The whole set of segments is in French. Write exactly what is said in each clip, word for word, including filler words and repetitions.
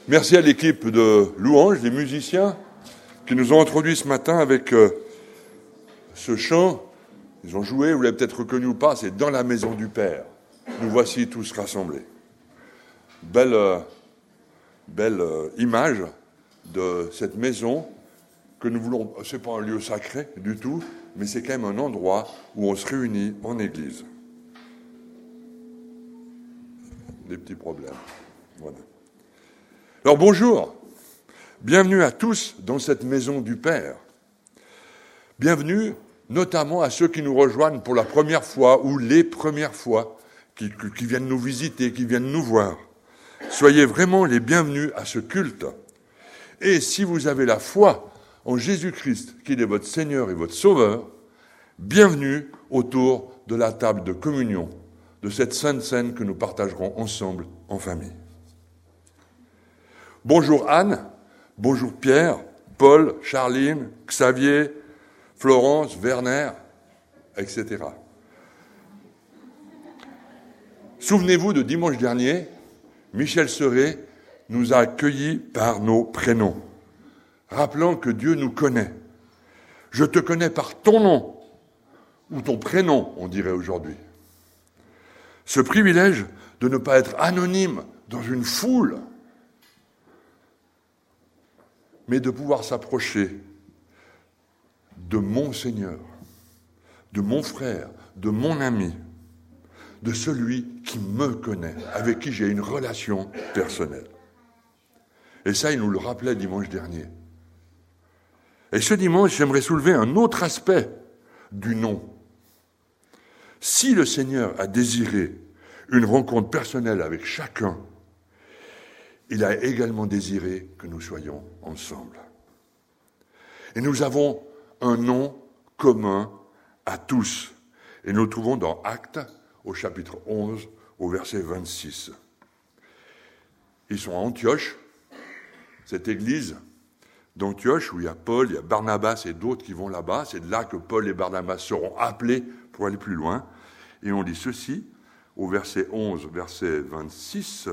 Merci à l'équipe de louanges, les musiciens qui nous ont introduits ce matin avec euh, ce chant. Ils ont joué, vous l'avez peut-être reconnu ou pas, c'est « Dans la maison du Père ». Nous voici tous rassemblés. Belle, euh, belle euh, image de cette maison que nous voulons. C'est pas un lieu sacré du tout, mais c'est quand même un endroit où on se réunit en église. Des petits problèmes. Voilà. Alors bonjour, bienvenue à tous dans cette maison du Père. Bienvenue notamment à ceux qui nous rejoignent pour la première fois ou les premières fois, qui, qui viennent nous visiter, qui viennent nous voir. Soyez vraiment les bienvenus à ce culte. Et si vous avez la foi en Jésus-Christ, qui est votre Seigneur et votre Sauveur, bienvenue autour de la table de communion, de cette sainte scène que nous partagerons ensemble en famille. Bonjour Anne, bonjour Pierre, Paul, Charline, Xavier, Florence, Werner, et cetera. Souvenez-vous de dimanche dernier, Michel Serret nous a accueillis par nos prénoms, rappelant que Dieu nous connaît. Je te connais par ton nom, ou ton prénom, on dirait aujourd'hui. Ce privilège de ne pas être anonyme dans une foule, mais de pouvoir s'approcher de mon Seigneur, de mon frère, de mon ami, de celui qui me connaît, avec qui j'ai une relation personnelle. Et ça, il nous le rappelait dimanche dernier. Et ce dimanche, j'aimerais soulever un autre aspect du nom. Si le Seigneur a désiré une rencontre personnelle avec chacun, il a également désiré que nous soyons ensemble. Et nous avons un nom commun à tous. Et nous le trouvons dans Actes, au chapitre onze, au verset vingt-six. Ils sont à Antioche, cette église d'Antioche, où il y a Paul, il y a Barnabas et d'autres qui vont là-bas. C'est de là que Paul et Barnabas seront appelés pour aller plus loin. Et on lit ceci, au verset onze, verset vingt-six.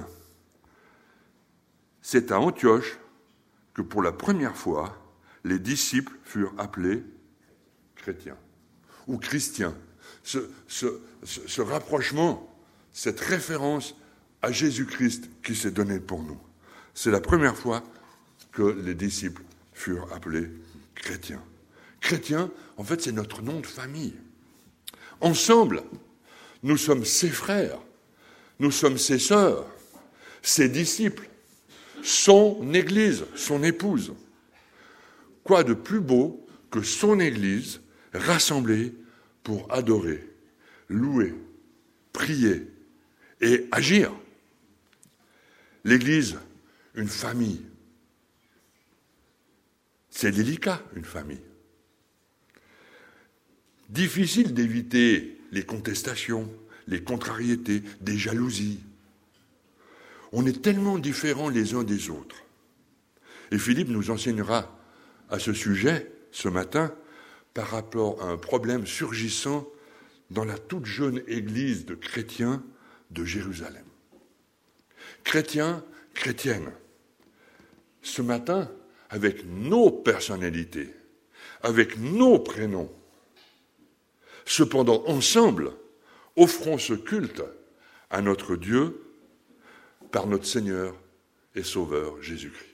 C'est à Antioche que pour la première fois, les disciples furent appelés chrétiens ou christiens. Ce, ce, ce, ce rapprochement, cette référence à Jésus-Christ qui s'est donné pour nous, c'est la première fois que les disciples furent appelés chrétiens. Chrétiens, en fait, c'est notre nom de famille. Ensemble, nous sommes ses frères, nous sommes ses sœurs, ses disciples, son Église, son épouse. Quoi de plus beau que son Église rassemblée pour adorer, louer, prier et agir. L'Église, une famille. C'est délicat, une famille. Difficile d'éviter les contestations, les contrariétés, des jalousies. On est tellement différents les uns des autres. Et Philippe nous enseignera à ce sujet, ce matin, par rapport à un problème surgissant dans la toute jeune église de chrétiens de Jérusalem. Chrétiens, chrétiennes, ce matin, avec nos personnalités, avec nos prénoms, cependant ensemble, offrons ce culte à notre Dieu par notre Seigneur et Sauveur Jésus-Christ.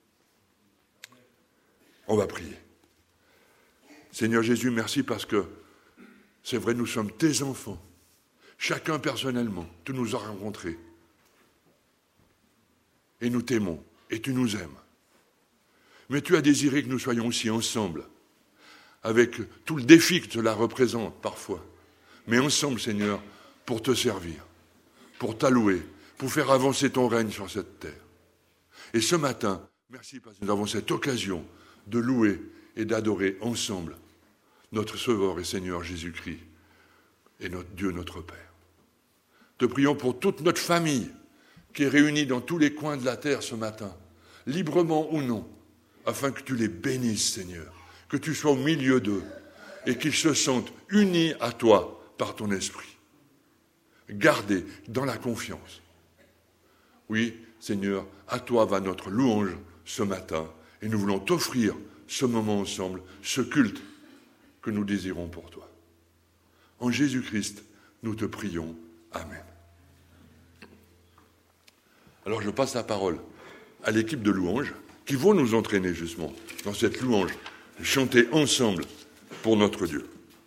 On va prier. Seigneur Jésus, merci parce que, c'est vrai, nous sommes tes enfants. Chacun personnellement, tu nous as rencontrés. Et nous t'aimons, et tu nous aimes. Mais tu as désiré que nous soyons aussi ensemble, avec tout le défi que cela représente parfois. Mais ensemble, Seigneur, pour te servir, pour t'allouer, pour faire avancer ton règne sur cette terre. Et ce matin, merci parce que nous avons cette occasion de louer et d'adorer ensemble notre Sauveur et Seigneur Jésus-Christ et notre Dieu, notre Père. Te prions pour toute notre famille qui est réunie dans tous les coins de la terre ce matin, librement ou non, afin que tu les bénisses, Seigneur, que tu sois au milieu d'eux et qu'ils se sentent unis à toi par ton esprit, gardés dans la confiance. Oui, Seigneur, à toi va notre louange ce matin, et nous voulons t'offrir ce moment ensemble, ce culte que nous désirons pour toi. En Jésus-Christ, nous te prions. Amen. Alors je passe la parole à l'équipe de louange qui vont nous entraîner justement dans cette louange, chanter ensemble pour notre Dieu.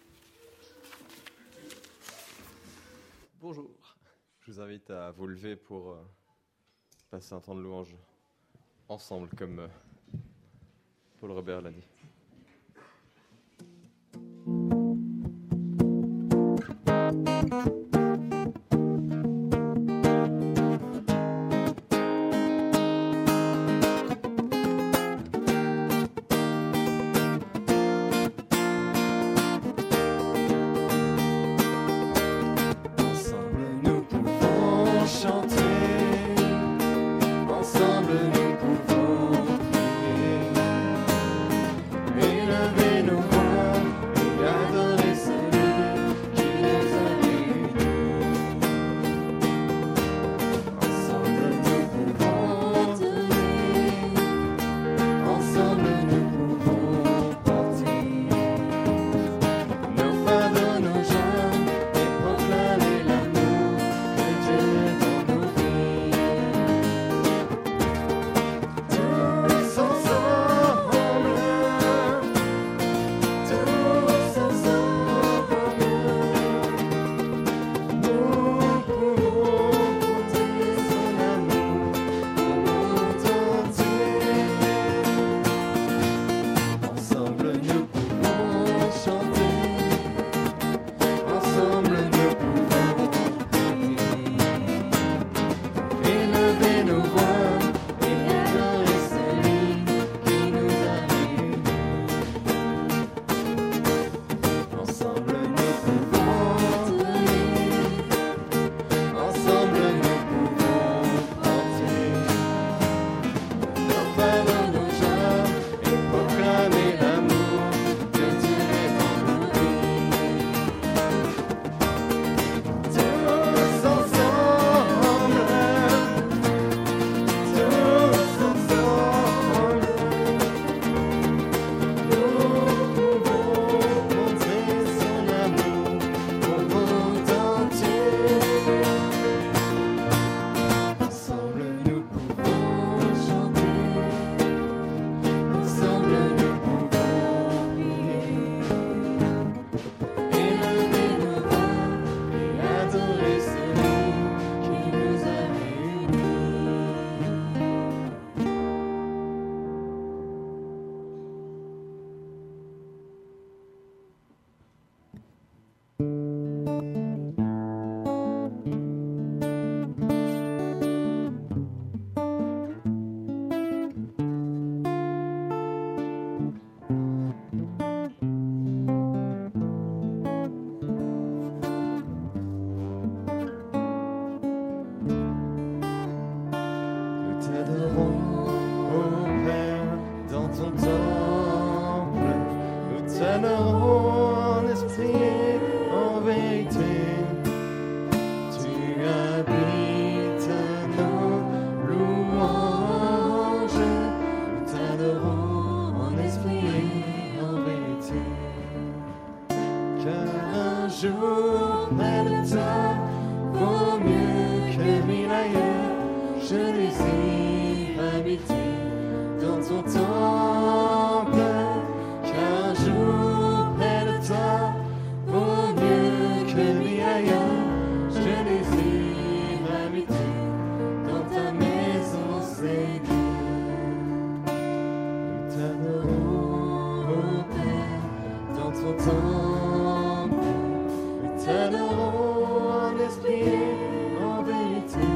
Bonjour, je vous invite à vous lever pour euh, passer un temps de louange ensemble comme euh, Paul Robert l'a dit.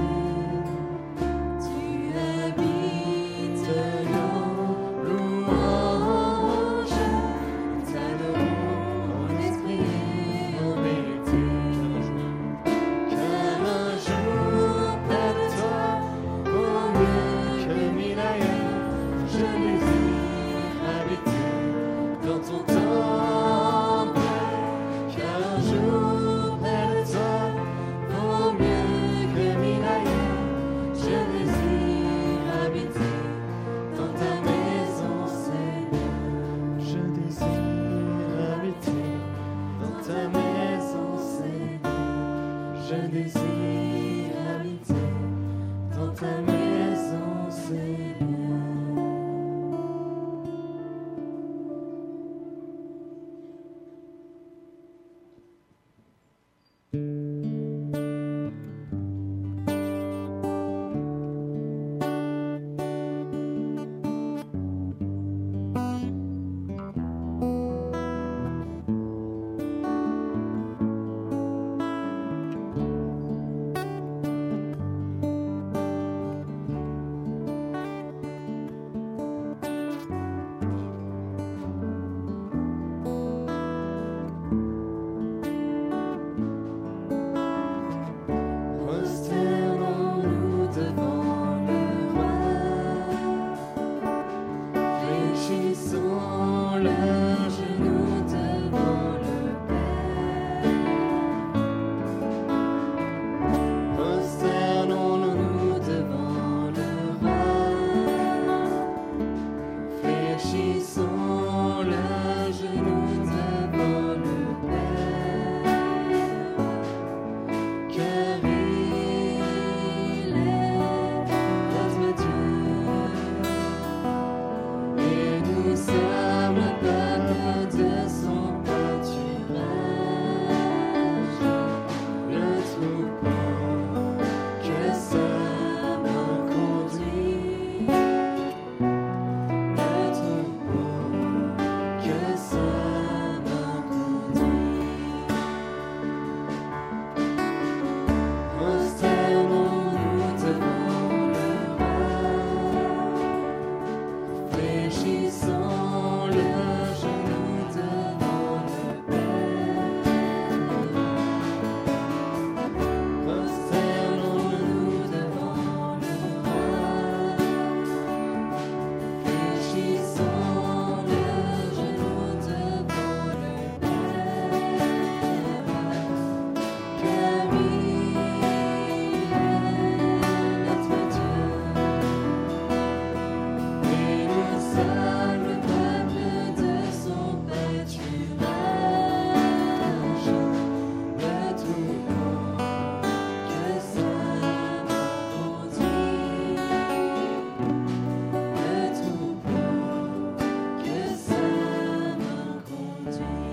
Louange. ta maison, Seigneur. Prosternons-nous devant le roi, fléchissons leurs genoux devant le Père. Prosternons-nous devant le roi, fléchissons leurs genoux devant le Père. Car il est notre Dieu, et nous sommes le peuple de son pâturage, le troupeau que sa main conduit, le troupeau que sa main conduit. Prosternons-nous devant le roi, fléchissons leurs genoux devant le Père. Prosternons-nous devant le roi, fléchissons leurs genoux devant le Père. Car il est notre Dieu, et nous sommes le peuple de son pâturage, le troupeau que sa main conduit, le troupeau que sa main conduit.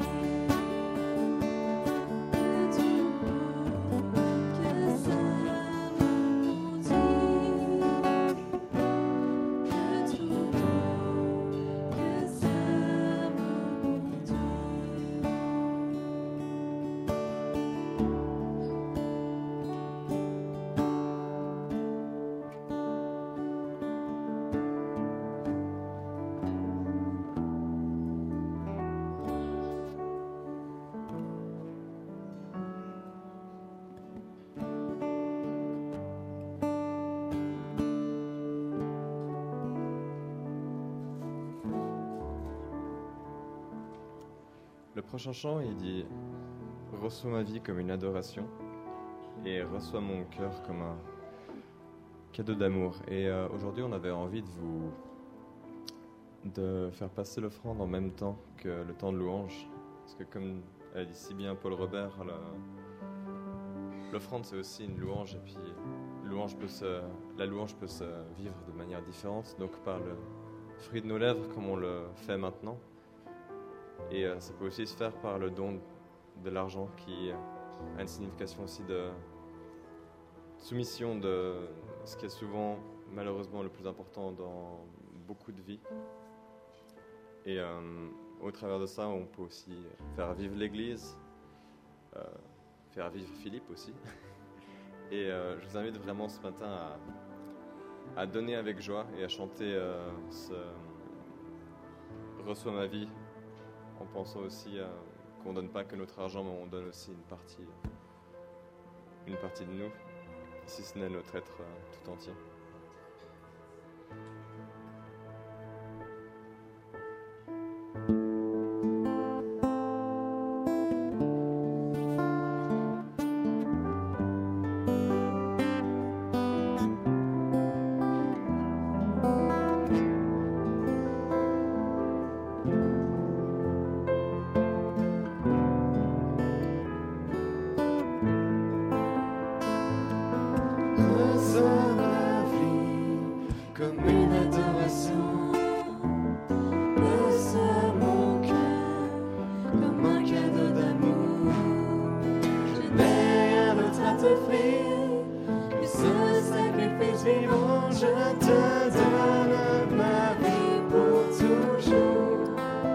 Le prochain chant, il dit « Reçois ma vie comme une adoration et reçois mon cœur comme un cadeau d'amour ». Et euh, aujourd'hui, on avait envie de vous de faire passer l'offrande en même temps que le temps de louange. Parce que comme a dit si bien Paul Robert, la- l'offrande c'est aussi une louange et puis louange peut se, la louange peut se vivre de manière différente, donc par le fruit de nos lèvres comme on le fait maintenant. Et euh, ça peut aussi se faire par le don de l'argent qui a une signification aussi de soumission, de ce qui est souvent malheureusement le plus important dans beaucoup de vies. Et euh, au travers de ça, on peut aussi faire vivre l'Église, euh, faire vivre Philippe aussi. Et euh, je vous invite vraiment ce matin à, à donner avec joie et à chanter euh, ce « Reçois ma vie » en pensant aussi euh, qu'on ne donne pas que notre argent, mais on donne aussi une partie, une partie de nous, si ce n'est notre être euh, tout entier. Reçois ma vie comme une adoration. Reçois mon cœur comme un cadeau d'amour. Je n'ai rien d'autre à t'offrir que ce sacrifice vivant. Je te donne ma vie pour toujours.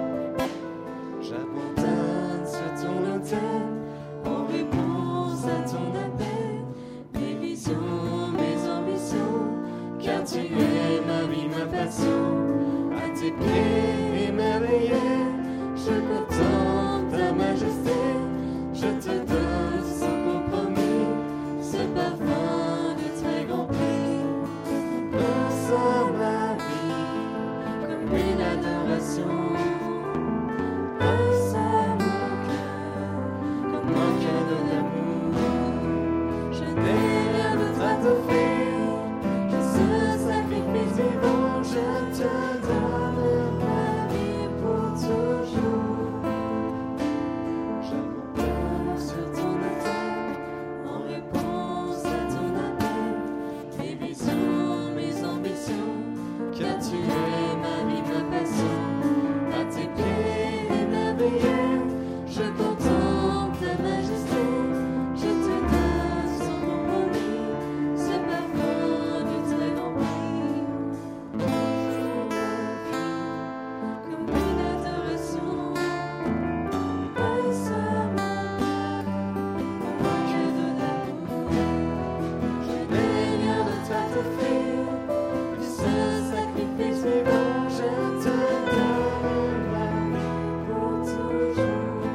J'abandonne sur ton autel en réponse à ton appel. Mes visions, mes ambitions, car tu es ma vie, ma passion. À tes pieds émerveillés, je contemple ta majesté. Je te donne sans compromis ce parfum de très grand prix. Reçois ma vie comme une adoration. Reçois mon cœur comme un cadeau d'amour. Je n'ai rien d'autre à t'offrir que ce sacrifice vivant. Je te donne ma vie pour toujours. J'abandonne sur ton autel en réponse à ton appel. Mes visions, mes ambitions, car tu es ma vie, ma passion. À tes pieds émerveillés, je contemple ta majesté. Je te donne sans compromis ce parfum du très grand prix. Comme une adoration, reçois mon cœur comme un cadeau d'amour. Je n'ai rien d'autre à t'offrir que ce sacrifice vivant. Je te donne ma vie pour toujours.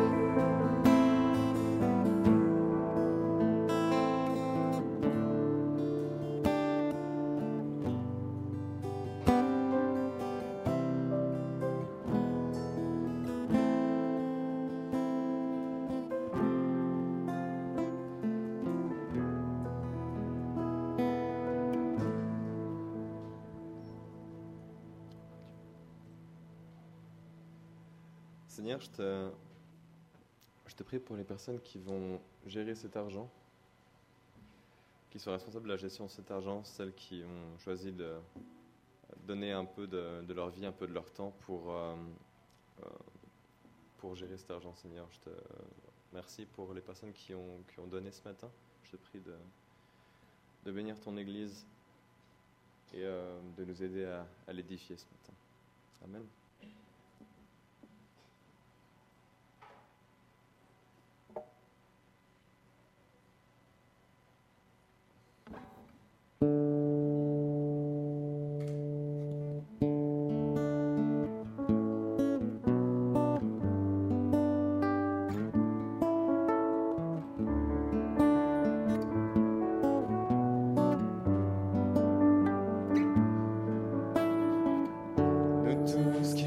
Seigneur, je te, je te prie pour les personnes qui vont gérer cet argent, qui sont responsables de la gestion de cet argent, celles qui ont choisi de donner un peu de, de leur vie, un peu de leur temps pour, euh, euh, pour gérer cet argent, Seigneur. Je te remercie pour les personnes qui ont, qui ont donné ce matin. Je te prie de, de bénir ton Église et euh, de nous aider à, à l'édifier ce matin. Amen. Nous tous qui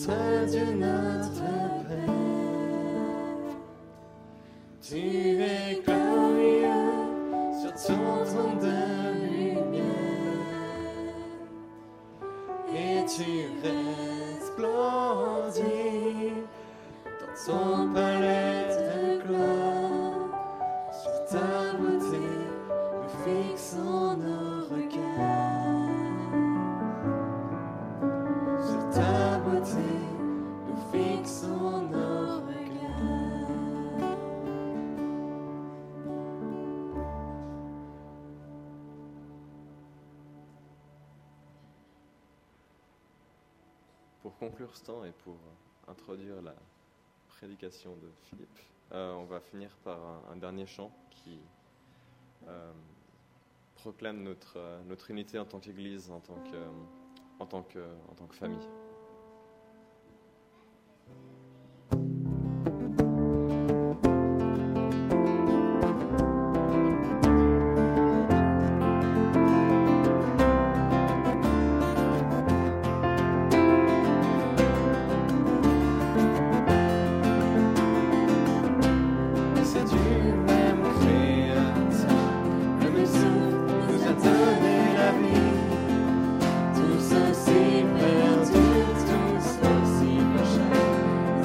Notre Dieu, notre Père, tu es glorieux sur ton trône de lumière et tu resplendis dans ton palais de gloire. Sur ta beauté, nous fixons nos regards. Sur ta beauté, nous fixons nos regards. Pour conclure ce temps et pour introduire la prédication de Philippe, euh, on va finir par un, un dernier chant qui euh, proclame notre, euh, notre unité en tant qu'Église, en tant que, euh, en tant que, en tant que famille. C'est du même Créateur, le même souffle nous a donné la vie. Tous aussi perdus, tous aussi pécheurs,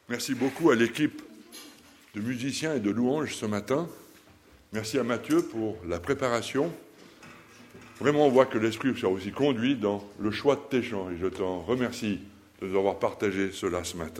Merci beaucoup à l'équipe de musiciens et de louanges ce matin. Merci à Mathieu pour la préparation. Vraiment, on voit que l'Esprit soit aussi conduit dans le choix de tes chants. Et je t'en remercie de nous avoir partagé cela ce matin.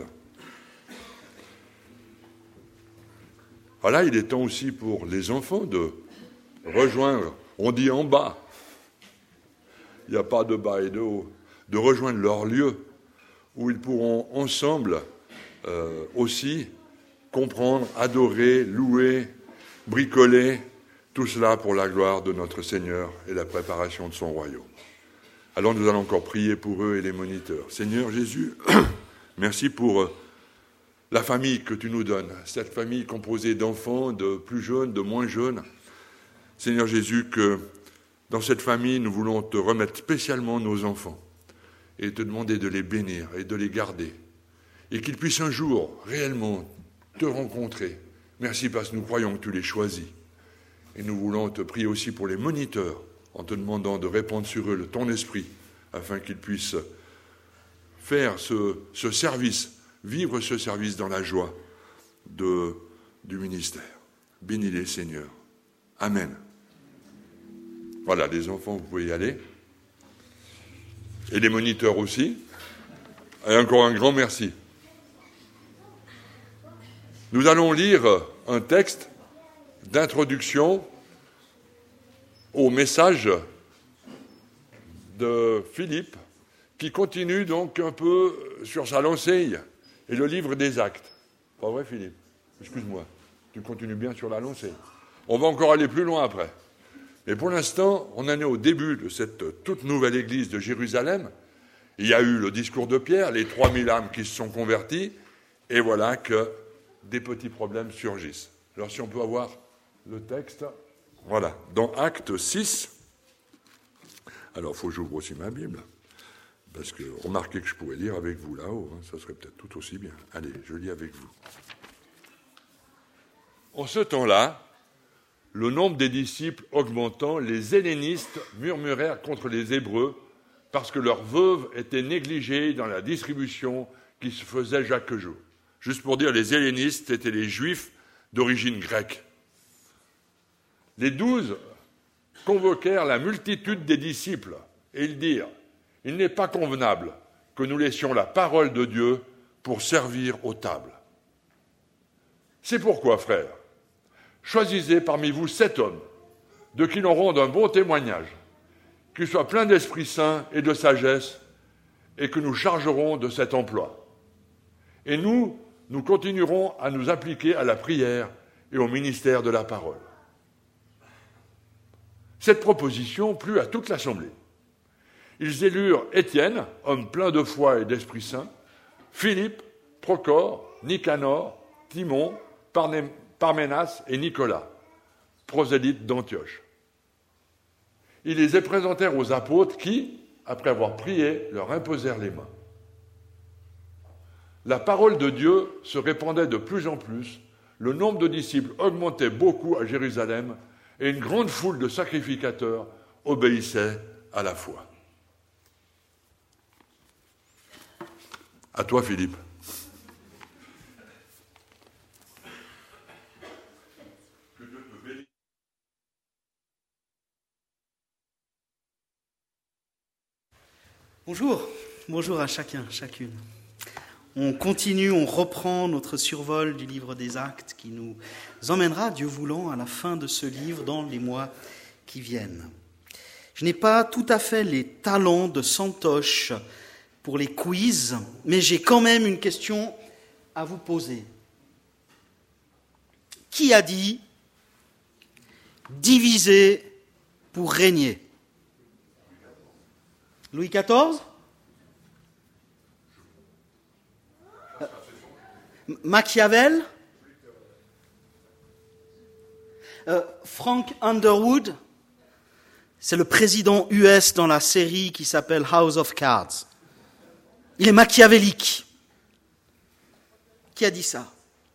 Voilà, il est temps aussi pour les enfants de rejoindre, on dit en bas, il n'y a pas de bas et de haut, de rejoindre leur lieu où ils pourront ensemble euh, aussi comprendre, adorer, louer, bricoler, tout cela pour la gloire de notre Seigneur et la préparation de son royaume. Alors nous allons encore prier pour eux et les moniteurs. Seigneur Jésus, merci pour la famille que tu nous donnes, cette famille composée d'enfants, de plus jeunes, de moins jeunes. Seigneur Jésus, que dans cette famille, nous voulons te remettre spécialement nos enfants et te demander de les bénir et de les garder et qu'ils puissent un jour réellement te rencontrer. Merci parce que nous croyons que tu les choisis. Et nous voulons te prier aussi pour les moniteurs en te demandant de répandre sur eux le ton esprit afin qu'ils puissent faire ce, ce service, vivre ce service dans la joie de, du ministère. Bénis-les, Seigneur. Amen. Voilà, les enfants, vous pouvez y aller. Et les moniteurs aussi. Et encore un grand merci. Nous allons lire un texte d'introduction au message de Philippe, qui continue donc un peu sur sa lancée et le livre des Actes. Pas vrai, Philippe? Excuse-moi, tu continues bien sur la lancée. On va encore aller plus loin après. Mais pour l'instant, on en est au début de cette toute nouvelle église de Jérusalem. Il y a eu le discours de Pierre, les trois mille âmes qui se sont converties, et voilà que des petits problèmes surgissent. Alors si on peut avoir le texte, voilà, dans Acte six, alors il faut que j'ouvre aussi ma Bible, parce que remarquez que je pourrais lire avec vous là-haut, hein, ça serait peut-être tout aussi bien. Allez, je lis avec vous. En ce temps-là, le nombre des disciples augmentant, les hellénistes murmurèrent contre les Hébreux parce que leurs veuves étaient négligées dans la distribution qui se faisait chaque jour. Juste pour dire, les hellénistes étaient les juifs d'origine grecque. Les douze convoquèrent la multitude des disciples et ils dirent « Il n'est pas convenable que nous laissions la parole de Dieu pour servir aux tables. C'est pourquoi, frères, choisissez parmi vous sept hommes, de qui l'on rende un bon témoignage, qu'ils soient pleins d'Esprit Saint et de sagesse, et que nous chargerons de cet emploi. Et nous, nous continuerons à nous appliquer à la prière et au ministère de la parole. » Cette proposition plut à toute l'assemblée. Ils élurent Étienne, homme plein de foi et d'Esprit Saint, Philippe, Procore, Nicanor, Timon, Parné- Parménas et Nicolas, prosélytes d'Antioche. Ils les présentèrent aux apôtres qui, après avoir prié, leur imposèrent les mains. La parole de Dieu se répandait de plus en plus, le nombre de disciples augmentait beaucoup à Jérusalem et une grande foule de sacrificateurs obéissait à la foi. À toi, Philippe. Bonjour, bonjour à chacun, chacune. On continue, on reprend notre survol du livre des Actes qui nous emmènera, Dieu voulant, à la fin de ce livre dans les mois qui viennent. Je n'ai pas tout à fait les talents de Santoche pour les quiz, mais j'ai quand même une question à vous poser. Qui a dit « diviser pour régner » ? Louis quatorze ? euh, Machiavel ? euh, Frank Underwood ? C'est le président U S dans la série qui s'appelle House of Cards. Il est machiavélique. Qui a dit ça ?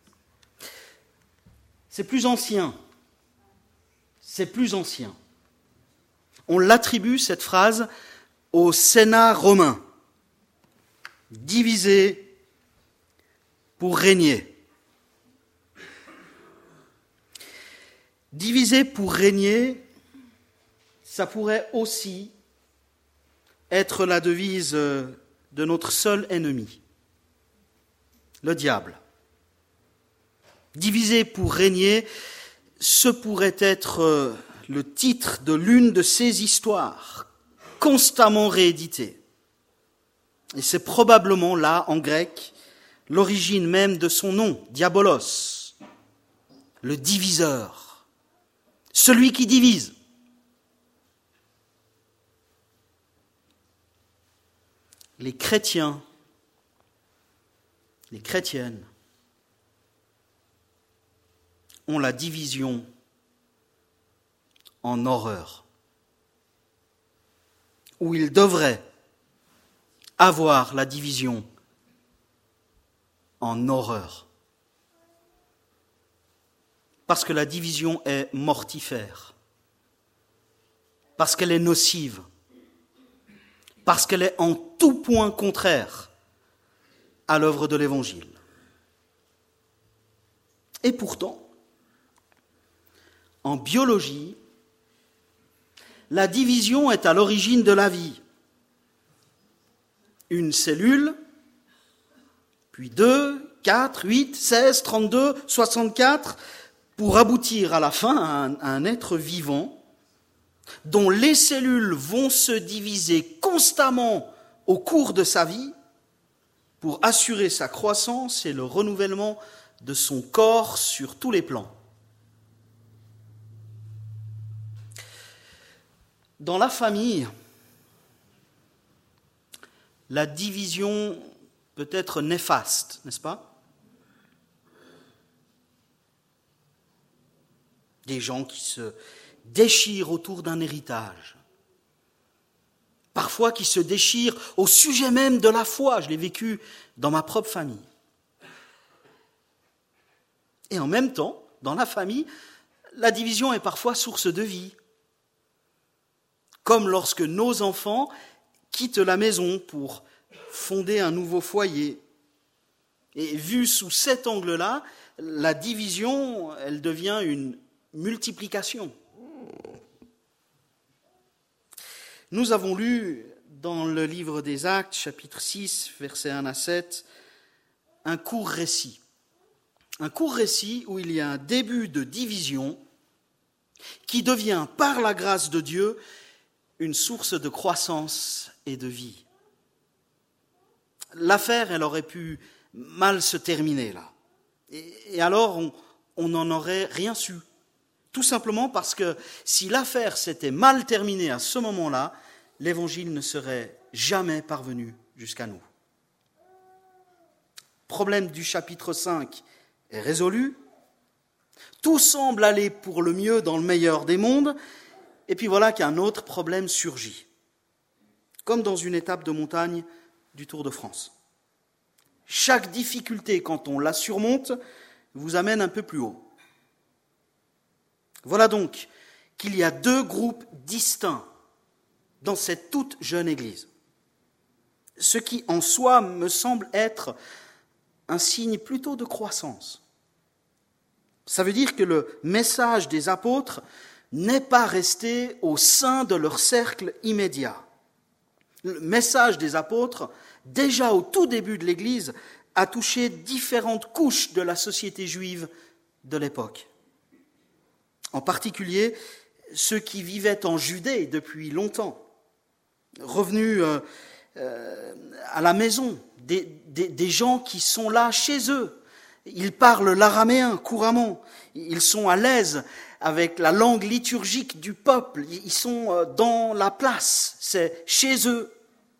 C'est plus ancien. C'est plus ancien. On l'attribue, cette phrase, au Sénat romain. Diviser pour régner. Diviser pour régner, ça pourrait aussi être la devise de notre seul ennemi, le diable. Diviser pour régner, ce pourrait être le titre de l'une de ces histoires, constamment rééditées. Et c'est probablement là, en grec, l'origine même de son nom, diabolos, le diviseur, celui qui divise. Les chrétiens, les chrétiennes ont la division en horreur, où ils devraient avoir la division en horreur. Parce que la division est mortifère, parce qu'elle est nocive, parce qu'elle est en tout point contraire à l'œuvre de l'Évangile. Et pourtant, en biologie, la division est à l'origine de la vie. Une cellule, puis deux, quatre, huit, seize, trente-deux, soixante-quatre, pour aboutir à la fin à un, à un être vivant dont les cellules vont se diviser constamment au cours de sa vie pour assurer sa croissance et le renouvellement de son corps sur tous les plans. Dans la famille, la division peut être néfaste, n'est-ce pas? Des gens qui se déchirent autour d'un héritage, parfois qui se déchirent au sujet même de la foi. Je l'ai vécu dans ma propre famille. Et en même temps, dans la famille, la division est parfois source de vie. Comme lorsque nos enfants quittent la maison pour fonder un nouveau foyer. Et vu sous cet angle-là, la division, elle devient une multiplication. Nous avons lu dans le livre des Actes, chapitre six, versets un à sept, un court récit. Un court récit où il y a un début de division qui devient, par la grâce de Dieu, une source de croissance et de vie. L'affaire, elle aurait pu mal se terminer là. Et, et alors, on n'en aurait rien su. Tout simplement parce que si l'affaire s'était mal terminée à ce moment-là, l'Évangile ne serait jamais parvenu jusqu'à nous. Problème du chapitre cinq est résolu. Tout semble aller pour le mieux dans le meilleur des mondes. Et puis voilà qu'un autre problème surgit, comme dans une étape de montagne du Tour de France. Chaque difficulté, quand on la surmonte, vous amène un peu plus haut. Voilà donc qu'il y a deux groupes distincts dans cette toute jeune Église. Ce qui en soi me semble être un signe plutôt de croissance. Ça veut dire que le message des apôtres n'est pas resté au sein de leur cercle immédiat. Le message des apôtres, déjà au tout début de l'Église, a touché différentes couches de la société juive de l'époque. En particulier, ceux qui vivaient en Judée depuis longtemps, revenus euh, euh, à la maison, des, des, des gens qui sont là chez eux. Ils parlent l'araméen couramment, ils sont à l'aise avec la langue liturgique du peuple, ils sont dans la place, c'est chez eux.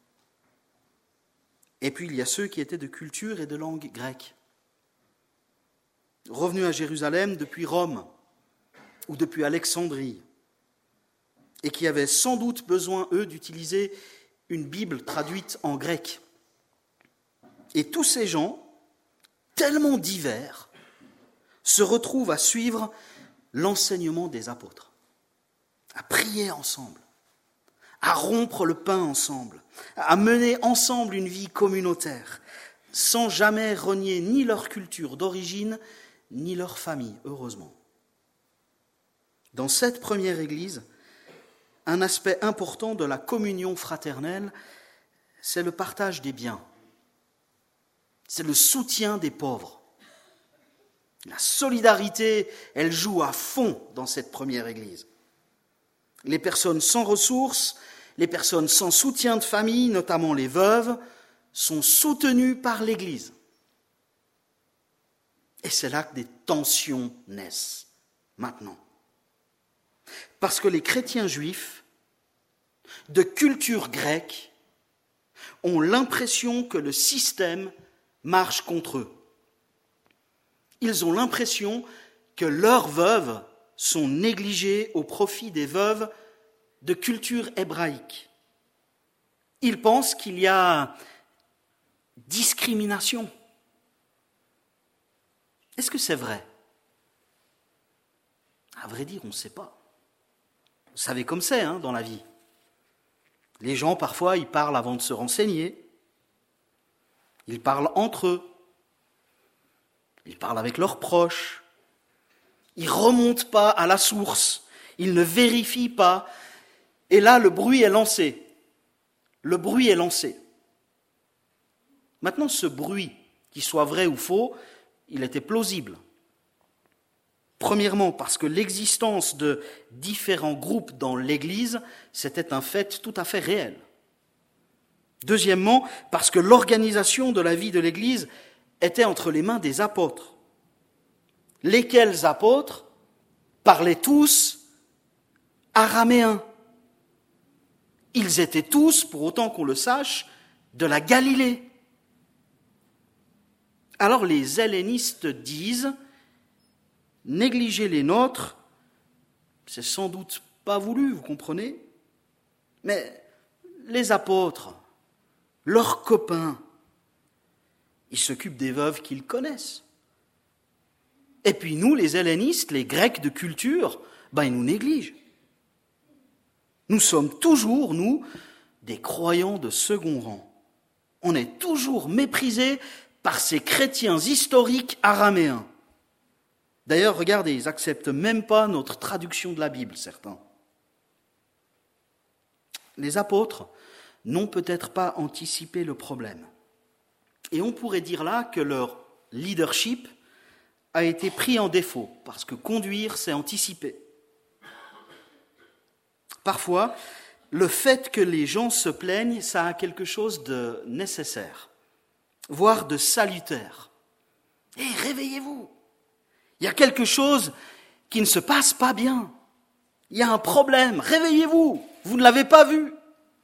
Et puis il y a ceux qui étaient de culture et de langue grecque, revenus à Jérusalem depuis Rome ou depuis Alexandrie, et qui avaient sans doute besoin, eux, d'utiliser une Bible traduite en grec. Et tous ces gens, tellement divers, se retrouvent à suivre l'enseignement des apôtres, à prier ensemble, à rompre le pain ensemble, à mener ensemble une vie communautaire, sans jamais renier ni leur culture d'origine, ni leur famille, heureusement. Dans cette première Église, un aspect important de la communion fraternelle, c'est le partage des biens. C'est le soutien des pauvres. La solidarité, elle joue à fond dans cette première Église. Les personnes sans ressources, les personnes sans soutien de famille, notamment les veuves, sont soutenues par l'Église. Et c'est là que des tensions naissent, maintenant. Parce que les chrétiens juifs, de culture grecque, ont l'impression que le système marche contre eux. Ils ont l'impression que leurs veuves sont négligées au profit des veuves de culture hébraïque. Ils pensent qu'il y a discrimination. Est-ce que c'est vrai ? À vrai dire, on ne sait pas. Vous savez comme c'est hein, dans la vie. Les gens, parfois, ils parlent avant de se renseigner. Ils parlent entre eux. Ils parlent avec leurs proches. Ils ne remontent pas à la source. Ils ne vérifient pas. Et là, le bruit est lancé. Le bruit est lancé. Maintenant, ce bruit, qu'il soit vrai ou faux, il était plausible. Premièrement, parce que l'existence de différents groupes dans l'Église, c'était un fait tout à fait réel. Deuxièmement, parce que l'organisation de la vie de l'Église était entre les mains des apôtres. Lesquels apôtres parlaient tous araméen. Ils étaient tous, pour autant qu'on le sache, de la Galilée. Alors les hellénistes disent « Négliger les nôtres, c'est sans doute pas voulu, vous comprenez ? Mais les apôtres, leurs copains, ils s'occupent des veuves qu'ils connaissent. Et puis nous, les hellénistes, les Grecs de culture, ben ils nous négligent. Nous sommes toujours, nous, des croyants de second rang. On est toujours méprisés par ces chrétiens historiques araméens. D'ailleurs, regardez, ils n'acceptent même pas notre traduction de la Bible, certains. Les apôtres n'ont peut-être pas anticipé le problème. Et on pourrait dire là que leur leadership a été pris en défaut, parce que conduire, c'est anticiper. Parfois, le fait que les gens se plaignent, ça a quelque chose de nécessaire, voire de salutaire. Hé, hey, réveillez-vous! Il y a quelque chose qui ne se passe pas bien. Il y a un problème. Réveillez-vous. Vous ne l'avez pas vu.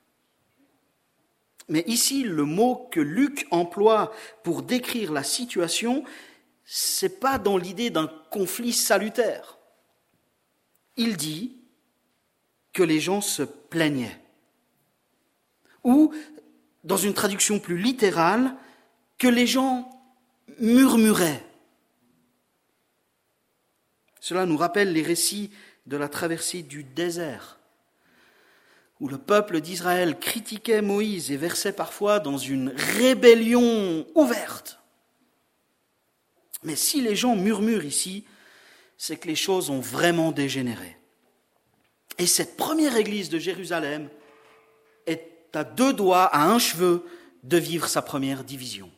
Mais ici, le mot que Luc emploie pour décrire la situation, c'est pas dans l'idée d'un conflit salutaire. Il dit que les gens se plaignaient. Ou, dans une traduction plus littérale, que les gens murmuraient. Cela nous rappelle les récits de la traversée du désert, où le peuple d'Israël critiquait Moïse et versait parfois dans une rébellion ouverte. Mais si les gens murmurent ici, c'est que les choses ont vraiment dégénéré. Et cette première église de Jérusalem est à deux doigts, à un cheveu, de vivre sa première division.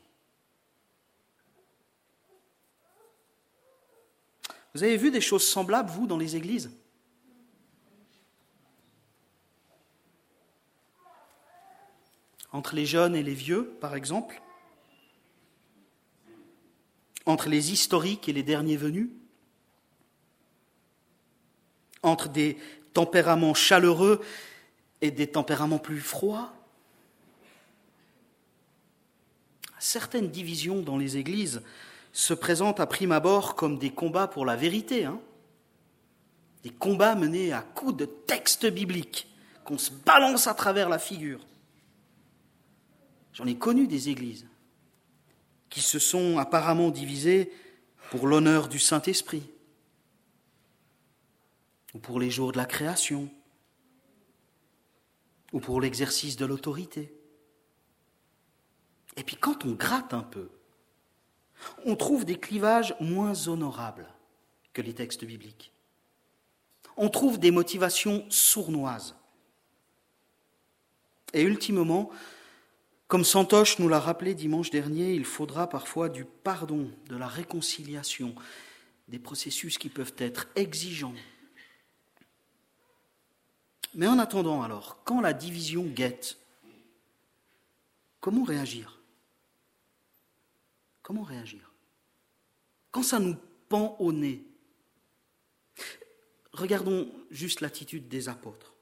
Vous avez vu des choses semblables, vous, dans les églises ? Entre les jeunes et les vieux, par exemple ? Entre les historiques et les derniers venus ? Entre des tempéraments chaleureux et des tempéraments plus froids ? Certaines divisions dans les églises se présentent à prime abord comme des combats pour la vérité, hein, des combats menés à coups de textes bibliques qu'on se balance à travers la figure. J'en ai connu des églises qui se sont apparemment divisées pour l'honneur du Saint-Esprit, ou pour les jours de la création, ou pour l'exercice de l'autorité. Et puis quand on gratte un peu, on trouve des clivages moins honorables que les textes bibliques. On trouve des motivations sournoises. Et ultimement, comme Santosh nous l'a rappelé dimanche dernier, il faudra parfois du pardon, de la réconciliation, des processus qui peuvent être exigeants. Mais en attendant alors, quand la division guette, comment réagir ? Comment réagir ? Quand ça nous pend au nez, regardons juste l'attitude des apôtres.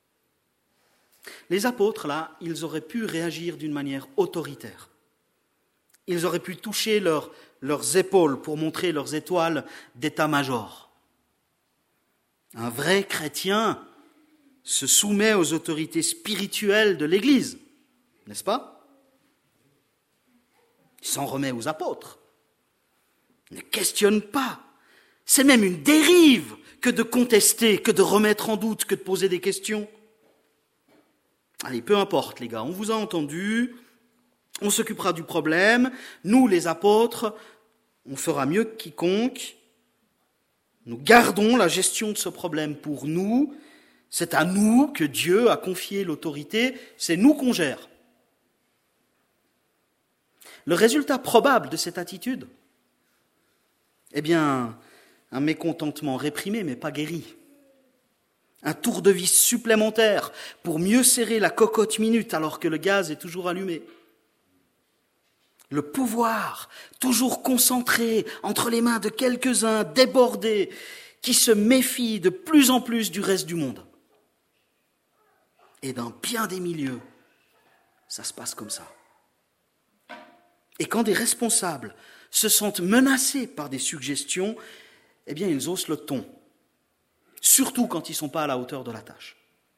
Les apôtres, là, ils auraient pu réagir d'une manière autoritaire. Ils auraient pu toucher leur, leurs épaules pour montrer leurs étoiles d'état-major. Un vrai chrétien se soumet aux autorités spirituelles de l'Église, n'est-ce pas ? Il s'en remet aux apôtres. Il ne questionne pas. C'est même une dérive que de contester, que de remettre en doute, que de poser des questions. Allez, peu importe les gars, on vous a entendu, on s'occupera du problème, nous les apôtres, on fera mieux que quiconque, nous gardons la gestion de ce problème pour nous, c'est à nous que Dieu a confié l'autorité, c'est nous qu'on gère. Le résultat probable de cette attitude, eh bien, un mécontentement réprimé mais pas guéri. Un tour de vis supplémentaire pour mieux serrer la cocotte minute alors que le gaz est toujours allumé. Le pouvoir, toujours concentré entre les mains de quelques-uns débordés, qui se méfient de plus en plus du reste du monde. Et dans bien des milieux, ça se passe comme ça. Et quand des responsables se sentent menacés par des suggestions, eh bien, ils haussent le ton. Surtout quand ils ne sont pas à la hauteur de la tâche.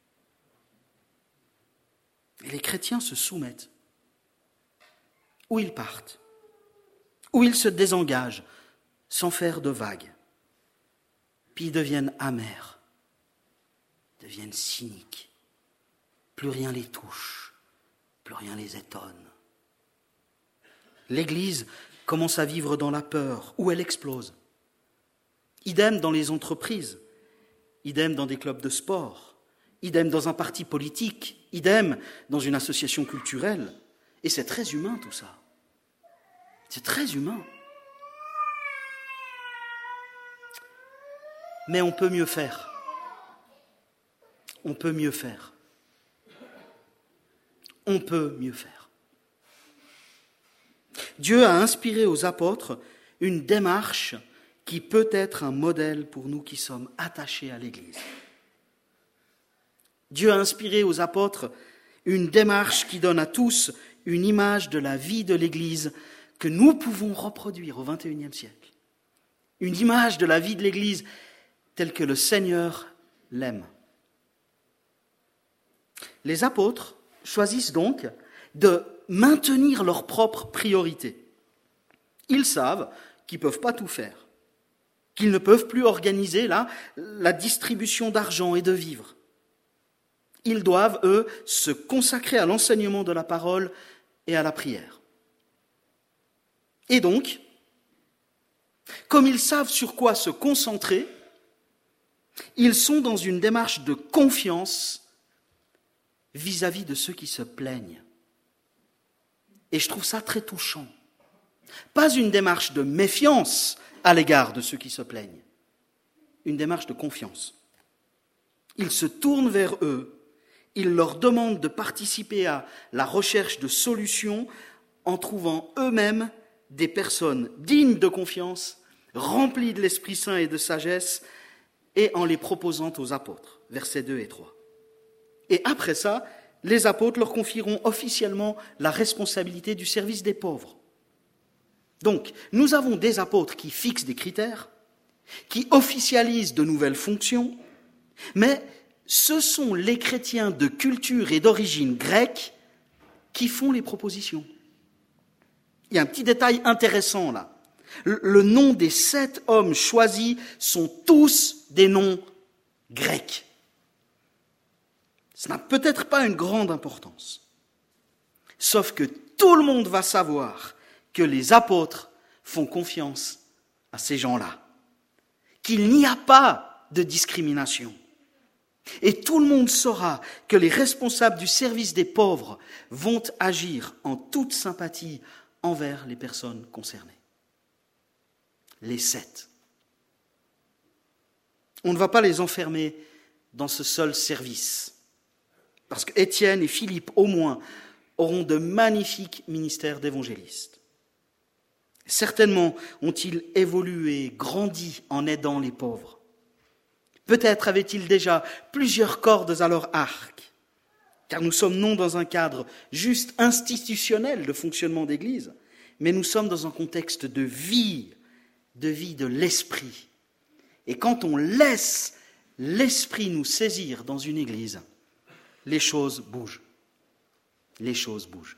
Et les chrétiens se soumettent. Ou ils partent. Ou ils se désengagent sans faire de vagues. Puis ils deviennent amers. Deviennent cyniques. Plus rien les touche. Plus rien les étonne. L'Église commence à vivre dans la peur, ou elle explose. Idem dans les entreprises. Idem dans des clubs de sport, idem dans un parti politique, idem dans une association culturelle. Et c'est très humain tout ça. C'est très humain. Mais on peut mieux faire. On peut mieux faire. On peut mieux faire. Dieu a inspiré aux apôtres une démarche qui peut être un modèle pour nous qui sommes attachés à l'Église. Dieu a inspiré aux apôtres une démarche qui donne à tous une image de la vie de l'Église que nous pouvons reproduire au vingt et unième siècle. Une image de la vie de l'Église telle que le Seigneur l'aime. Les apôtres choisissent donc de maintenir leurs propres priorités. Ils savent qu'ils ne peuvent pas tout faire, qu'ils ne peuvent plus organiser là, la distribution d'argent et de vivres. Ils doivent, eux, se consacrer à l'enseignement de la parole et à la prière. Et donc, comme ils savent sur quoi se concentrer, ils sont dans une démarche de confiance vis-à-vis de ceux qui se plaignent. Et je trouve ça très touchant. Pas une démarche de méfiance à l'égard de ceux qui se plaignent, une démarche de confiance. Ils se tournent vers eux, ils leur demandent de participer à la recherche de solutions en trouvant eux-mêmes des personnes dignes de confiance, remplies de l'Esprit Saint et de sagesse, et en les proposant aux apôtres, versets deux et trois. Et après ça, les apôtres leur confieront officiellement la responsabilité du service des pauvres. Donc, nous avons des apôtres qui fixent des critères, qui officialisent de nouvelles fonctions, mais ce sont les chrétiens de culture et d'origine grecque qui font les propositions. Il y a un petit détail intéressant là. Le nom des sept hommes choisis sont tous des noms grecs. Ça n'a peut-être pas une grande importance. Sauf que tout le monde va savoir que les apôtres font confiance à ces gens-là, qu'il n'y a pas de discrimination. Et tout le monde saura que les responsables du service des pauvres vont agir en toute sympathie envers les personnes concernées. Les sept. On ne va pas les enfermer dans ce seul service, parce qu'Étienne et Philippe, au moins, auront de magnifiques ministères d'évangélistes. Certainement ont-ils évolué, grandi en aidant les pauvres. Peut-être avaient-ils déjà plusieurs cordes à leur arc, car nous sommes non dans un cadre juste institutionnel de fonctionnement d'Église, mais nous sommes dans un contexte de vie, de vie de l'esprit. Et quand on laisse l'esprit nous saisir dans une Église, les choses bougent. Les choses bougent.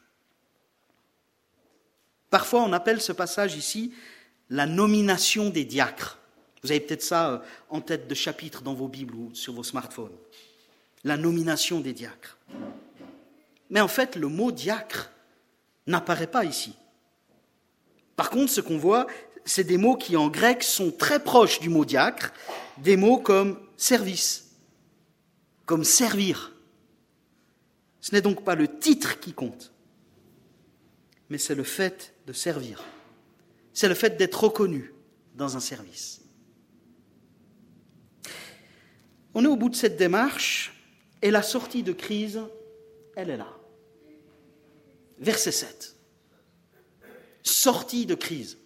Parfois, on appelle ce passage ici la nomination des diacres. Vous avez peut-être ça en tête de chapitre dans vos Bibles ou sur vos smartphones. La nomination des diacres. Mais en fait, le mot diacre n'apparaît pas ici. Par contre, ce qu'on voit, c'est des mots qui en grec sont très proches du mot diacre, des mots comme service, comme servir. Ce n'est donc pas le titre qui compte, mais c'est le fait de servir. C'est le fait d'être reconnu dans un service. On est au bout de cette démarche et la sortie de crise, elle est là. Verset sept. Sortie de crise.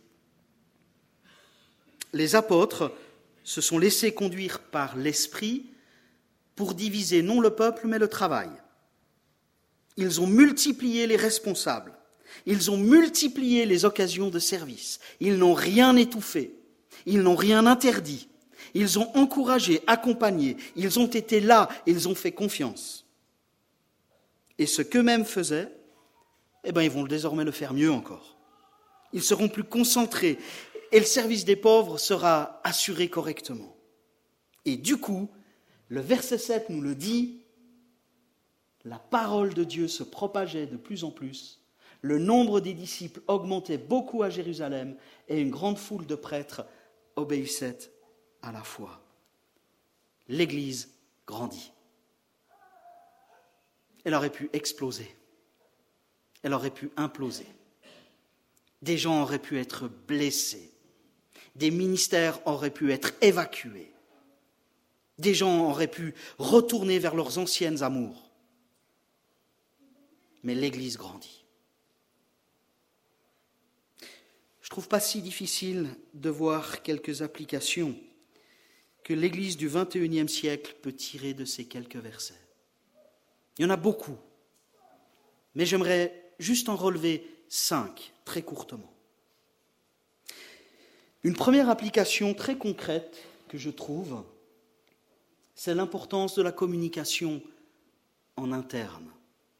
Les apôtres se sont laissés conduire par l'Esprit pour diviser non le peuple mais le travail. Ils ont multiplié les responsables. Ils ont multiplié les occasions de service. Ils n'ont rien étouffé. Ils n'ont rien interdit. Ils ont encouragé, accompagné. Ils ont été là. Ils ont fait confiance. Et ce qu'eux-mêmes faisaient, eh ben, ils vont désormais le faire mieux encore. Ils seront plus concentrés et le service des pauvres sera assuré correctement. Et du coup, le verset sept nous le dit, la parole de Dieu se propageait de plus en plus, le nombre des disciples augmentait beaucoup à Jérusalem et une grande foule de prêtres obéissait à la foi. L'Église grandit. Elle aurait pu exploser. Elle aurait pu imploser. Des gens auraient pu être blessés. Des ministères auraient pu être évacués. Des gens auraient pu retourner vers leurs anciennes amours. Mais l'Église grandit. Je ne trouve pas si difficile de voir quelques applications que l'Église du vingt et unième siècle peut tirer de ces quelques versets. Il y en a beaucoup, mais j'aimerais juste en relever cinq, très courtement. Une première application très concrète que je trouve, c'est l'importance de la communication en interne.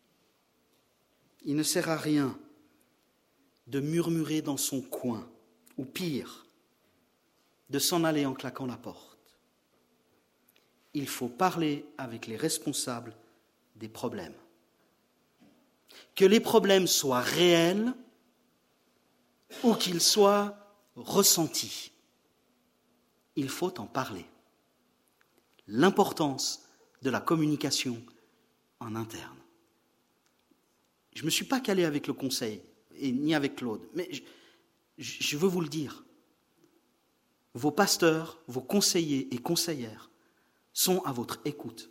Il ne sert à rien de murmurer dans son coin, ou pire, de s'en aller en claquant la porte. Il faut parler avec les responsables des problèmes. Que les problèmes soient réels ou qu'ils soient ressentis. Il faut en parler. L'importance de la communication en interne. Je ne me suis pas calé avec le conseil, et ni avec Claude, mais je, je veux vous le dire. Vos pasteurs, vos conseillers et conseillères sont à votre écoute.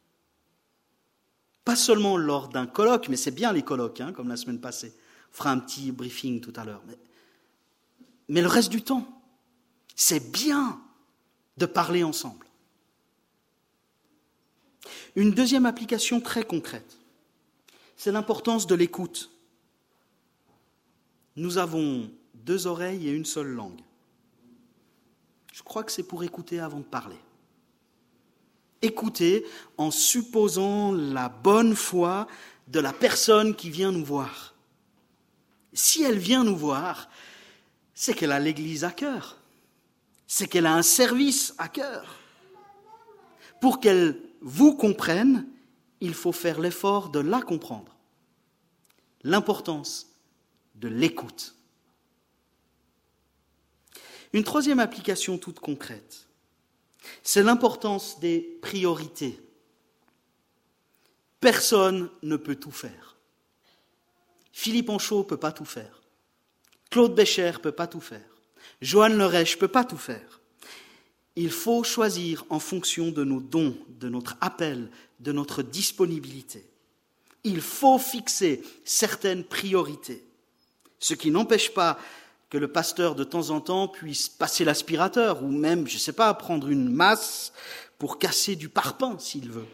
Pas seulement lors d'un colloque, mais c'est bien les colloques, hein, comme la semaine passée. On fera un petit briefing tout à l'heure. Mais, mais le reste du temps, c'est bien de parler ensemble. Une deuxième application très concrète, c'est l'importance de l'écoute. Nous avons deux oreilles et une seule langue. Je crois que c'est pour écouter avant de parler. Écouter en supposant la bonne foi de la personne qui vient nous voir. Si elle vient nous voir, c'est qu'elle a l'Église à cœur. C'est qu'elle a un service à cœur. Pour qu'elle vous comprenne, il faut faire l'effort de la comprendre. L'importance de l'écoute. Une troisième application toute concrète, c'est l'importance des priorités. Personne ne peut tout faire. Philippe Anchaud ne peut pas tout faire. Claude Bécher ne peut pas tout faire. Joanne Lerèche ne peut pas tout faire. Il faut choisir en fonction de nos dons, de notre appel, de notre disponibilité. Il faut fixer certaines priorités, ce qui n'empêche pas que le pasteur de temps en temps puisse passer l'aspirateur ou même, je ne sais pas, prendre une masse pour casser du parpaing s'il veut.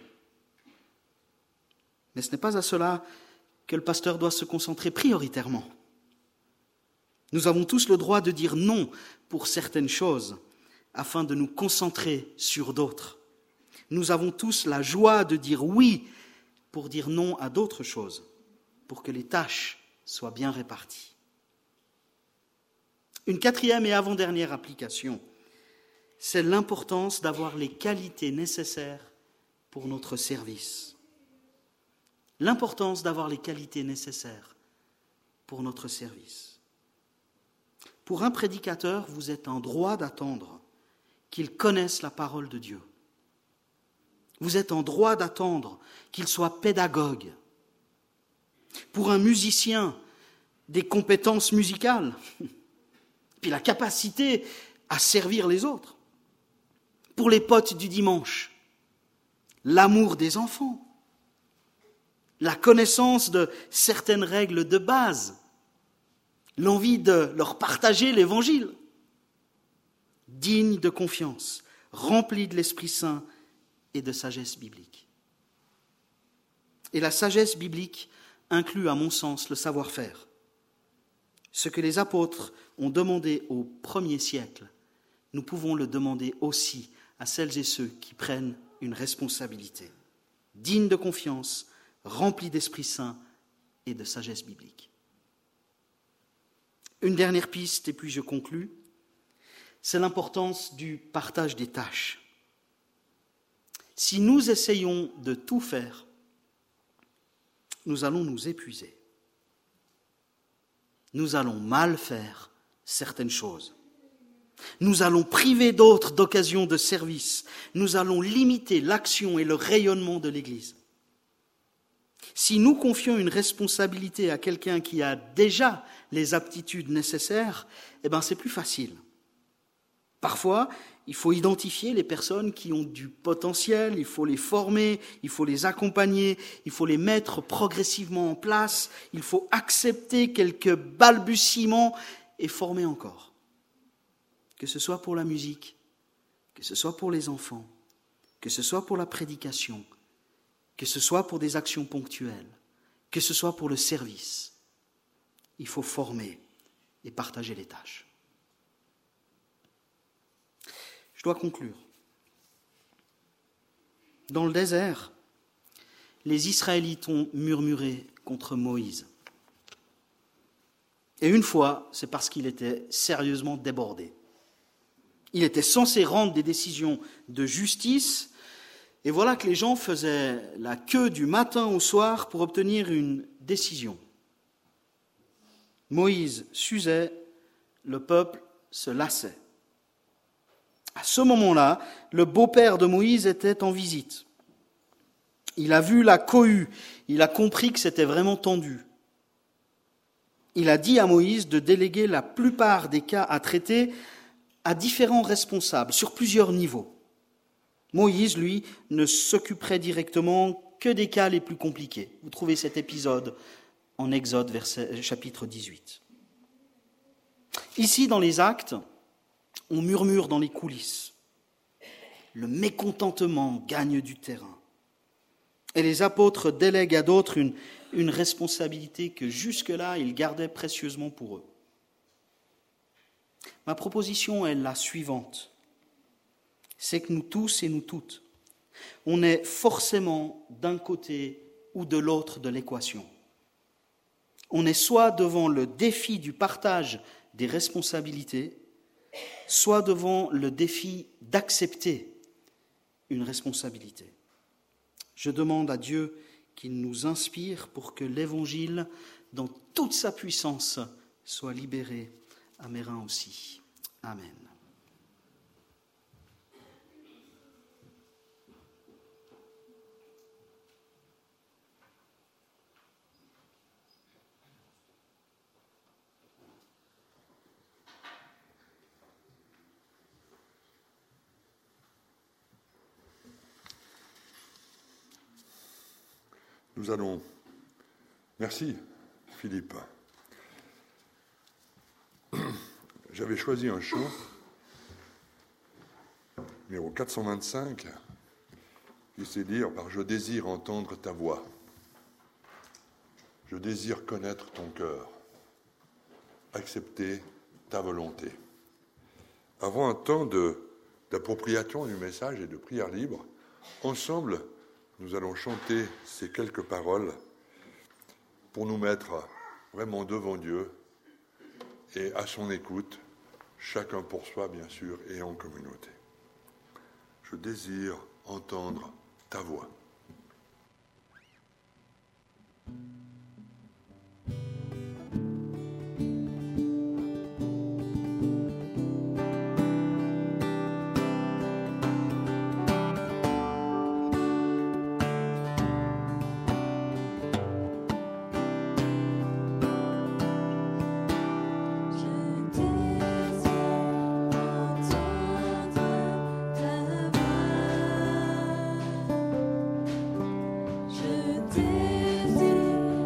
Mais ce n'est pas à cela que le pasteur doit se concentrer prioritairement. Nous avons tous le droit de dire non pour certaines choses afin de nous concentrer sur d'autres. Nous avons tous la joie de dire oui pour dire non à d'autres choses, pour que les tâches soient bien réparties. Une quatrième et avant-dernière application, c'est l'importance d'avoir les qualités nécessaires pour notre service. L'importance d'avoir les qualités nécessaires pour notre service. Pour un prédicateur, vous êtes en droit d'attendre qu'il connaisse la parole de Dieu. Vous êtes en droit d'attendre qu'il soit pédagogue. Pour un musicien, des compétences musicales, puis la capacité à servir les autres. Pour les potes du dimanche, l'amour des enfants, la connaissance de certaines règles de base, l'envie de leur partager l'Évangile, digne de confiance, rempli de l'Esprit Saint et de sagesse biblique. Et la sagesse biblique inclut, à mon sens, le savoir-faire. Ce que les apôtres ont demandé au premier siècle, nous pouvons le demander aussi à celles et ceux qui prennent une responsabilité, digne de confiance, rempli d'Esprit Saint et de sagesse biblique. Une dernière piste, et puis je conclus, c'est l'importance du partage des tâches. Si nous essayons de tout faire, nous allons nous épuiser. Nous allons mal faire certaines choses. Nous allons priver d'autres d'occasions de service. Nous allons limiter l'action et le rayonnement de l'Église. Si nous confions une responsabilité à quelqu'un qui a déjà les aptitudes nécessaires, eh bien c'est plus facile. Parfois, il faut identifier les personnes qui ont du potentiel, il faut les former, il faut les accompagner, il faut les mettre progressivement en place, il faut accepter quelques balbutiements et former encore. Que ce soit pour la musique, que ce soit pour les enfants, que ce soit pour la prédication, que ce soit pour des actions ponctuelles, que ce soit pour le service, il faut former et partager les tâches. Je dois conclure. Dans le désert, les Israélites ont murmuré contre Moïse. Et une fois, c'est parce qu'il était sérieusement débordé. Il était censé rendre des décisions de justice, et voilà que les gens faisaient la queue du matin au soir pour obtenir une décision. Moïse s'usait, le peuple se lassait. À ce moment-là, le beau-père de Moïse était en visite. Il a vu la cohue, il a compris que c'était vraiment tendu. Il a dit à Moïse de déléguer la plupart des cas à traiter à différents responsables, sur plusieurs niveaux. Moïse, lui, ne s'occuperait directement que des cas les plus compliqués. Vous trouvez cet épisode en Exode, verset, chapitre dix-huit. Ici, dans les Actes, on murmure dans les coulisses. Le mécontentement gagne du terrain. Et les apôtres délèguent à d'autres une, une responsabilité que jusque-là, ils gardaient précieusement pour eux. Ma proposition est la suivante. C'est que nous tous et nous toutes, on est forcément d'un côté ou de l'autre de l'équation. On est soit devant le défi du partage des responsabilités, soit devant le défi d'accepter une responsabilité. Je demande à Dieu qu'il nous inspire pour que l'Évangile dans toute sa puissance, soit libéré à mes reins aussi. Amen. Nous allons... Merci, Philippe. J'avais choisi un chant, numéro quatre cent vingt-cinq, qui sait dire par « Je désire entendre ta voix ». Je désire connaître ton cœur, accepter ta volonté. Avant un temps de, d'appropriation du message et de prière libre, ensemble, nous allons chanter ces quelques paroles pour nous mettre vraiment devant Dieu et à son écoute, chacun pour soi bien sûr et en communauté. Je désire entendre ta voix. Je désire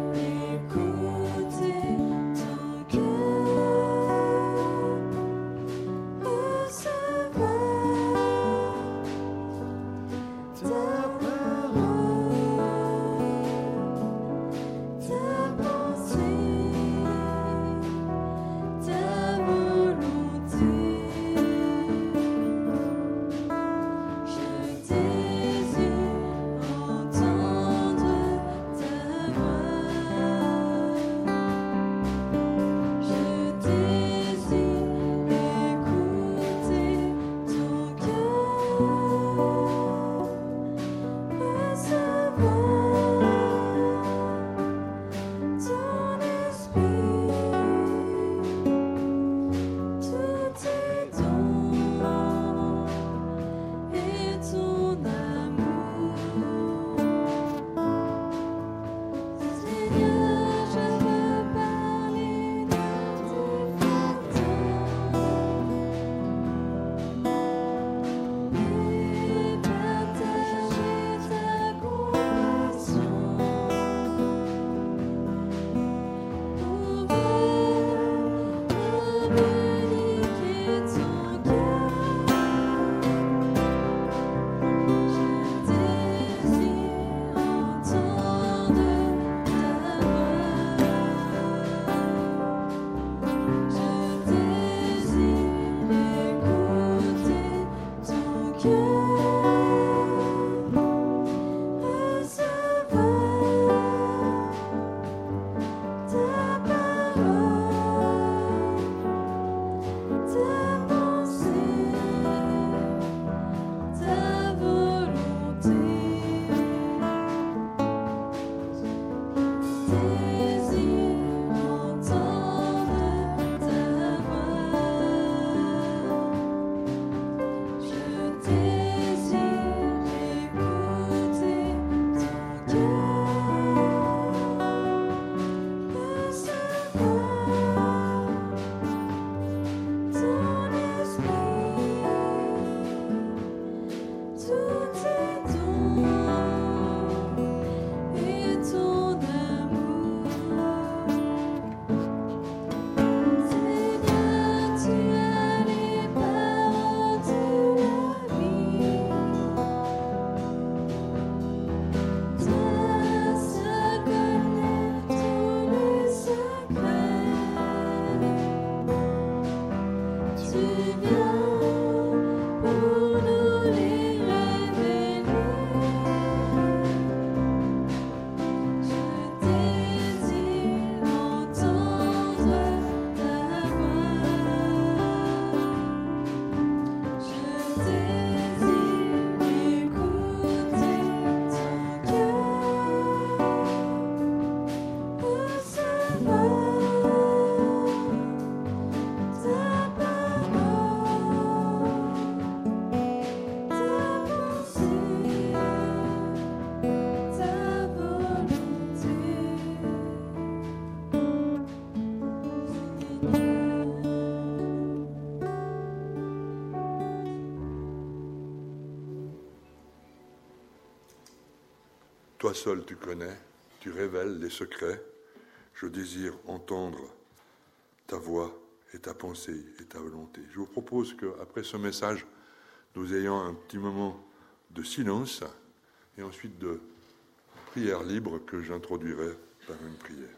Toi seul tu connais, tu révèles les secrets. Je désire entendre ta voix et ta pensée et ta volonté. Je vous propose qu'après ce message, nous ayons un petit moment de silence et ensuite de prière libre que j'introduirai par une prière.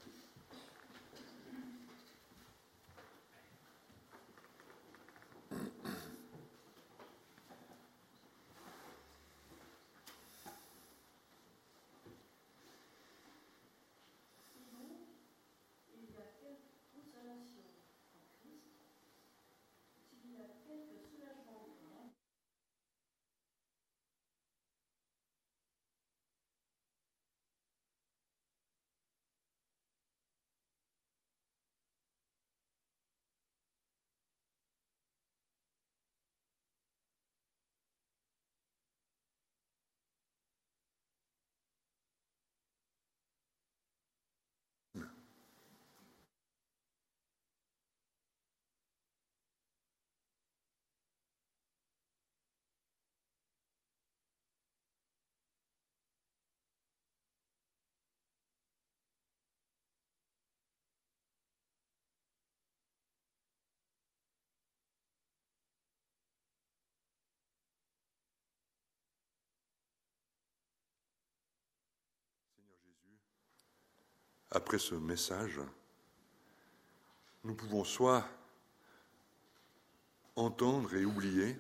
Seigneur Jésus, après ce message, nous pouvons soit entendre et oublier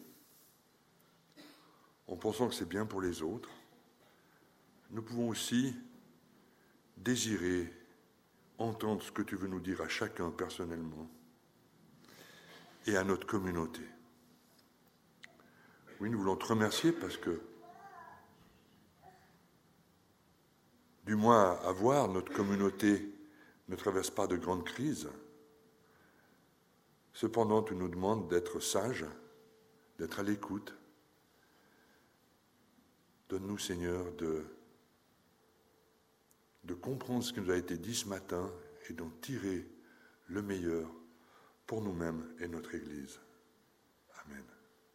en pensant que c'est bien pour les autres. Nous pouvons aussi désirer entendre ce que tu veux nous dire à chacun personnellement et à notre communauté. Oui, nous voulons te remercier parce que, du moins à voir, notre communauté ne traverse pas de grandes crises. Cependant, tu nous demandes d'être sages, d'être à l'écoute. Donne-nous, Seigneur, de, de comprendre ce qui nous a été dit ce matin et d'en tirer le meilleur pour nous-mêmes et notre Église. Amen.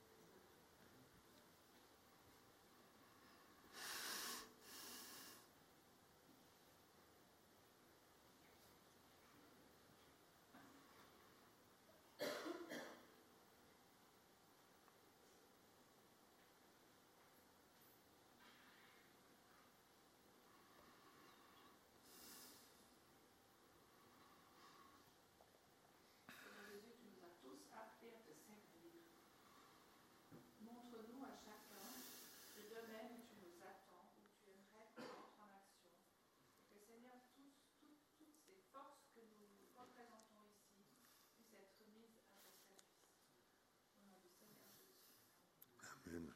Amen.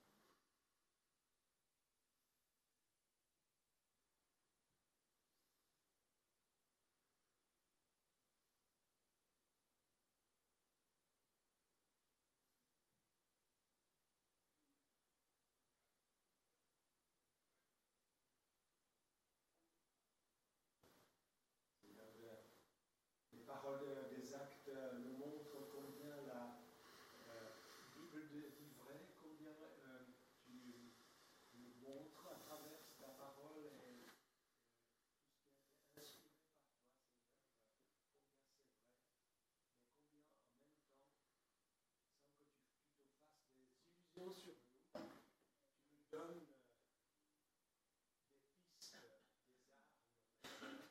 Les paroles des actes nous montrent combien la euh, Bible dit vrai, combien euh, tu nous montres à travers ta parole et euh, tout ce qui a été inspiré par toi, Seigneur, euh, combien c'est vrai, mais combien en même temps, sans que tu, tu te fasses des illusions sur nous, tu nous donnes euh, des pistes, des armes à utiliser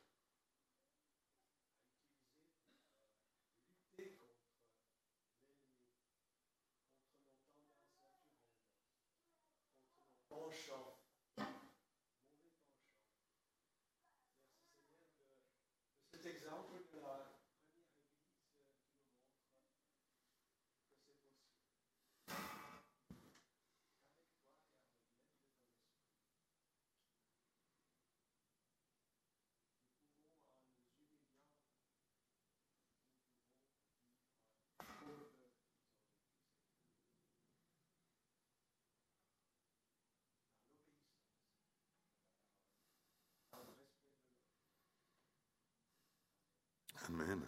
lutter contre l'ennemi, contre nos tendances naturelles, contre nos penchants, mauvais penchants. Merci Seigneur de, de cet exemple de la première Église qui nous montre que c'est possible. Avec toi et avec l'aide de ton esprit, nous pouvons en nous humiliant, nous pouvons vivre pour le Amen.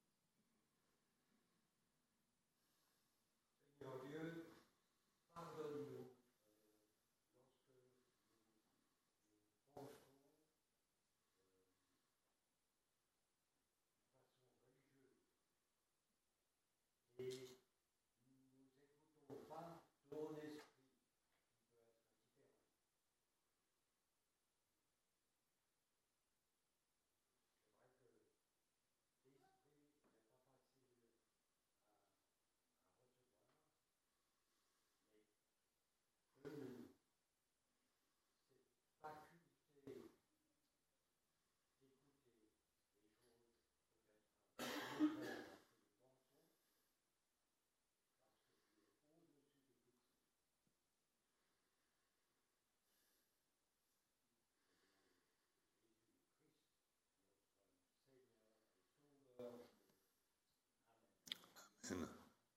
Seigneur Dieu, pardonne-nous lorsque nous ton esprit qui peut être différent. C'est vrai que l'esprit n'est pas facile à, à recevoir, mais que cette faculté d'écouter les choses peut-être un peu contraires à ce que nous pensons, parce que tu es au-dessus de tout ça. Jésus-Christ, notre Seigneur et Sauveur. Amen. Amen.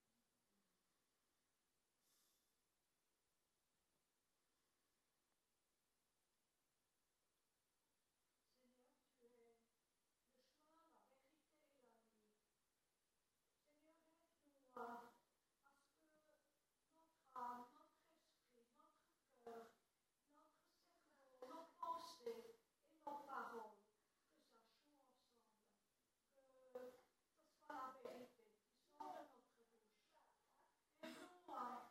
Seigneur, tu es le chemin, la vérité et la vie. Seigneur, aide-nous à, à ce que notre âme, notre esprit, notre cœur, notre cerveau, nos pensées et nos paroles, que ça joue ensemble, que ce soit la vérité qui sort de notre bouche. Aide-nous à,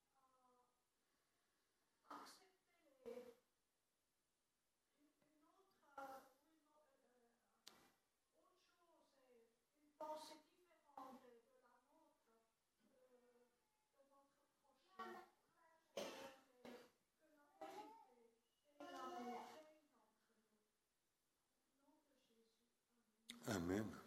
à accepter les, une, une autre, euh, une, euh, autre chose et une pensée différente de, de la nôtre, de, de notre prochain. Et que la vérité et l'amour règnent entre nous. Au nom de Jésus. Amen. Amen.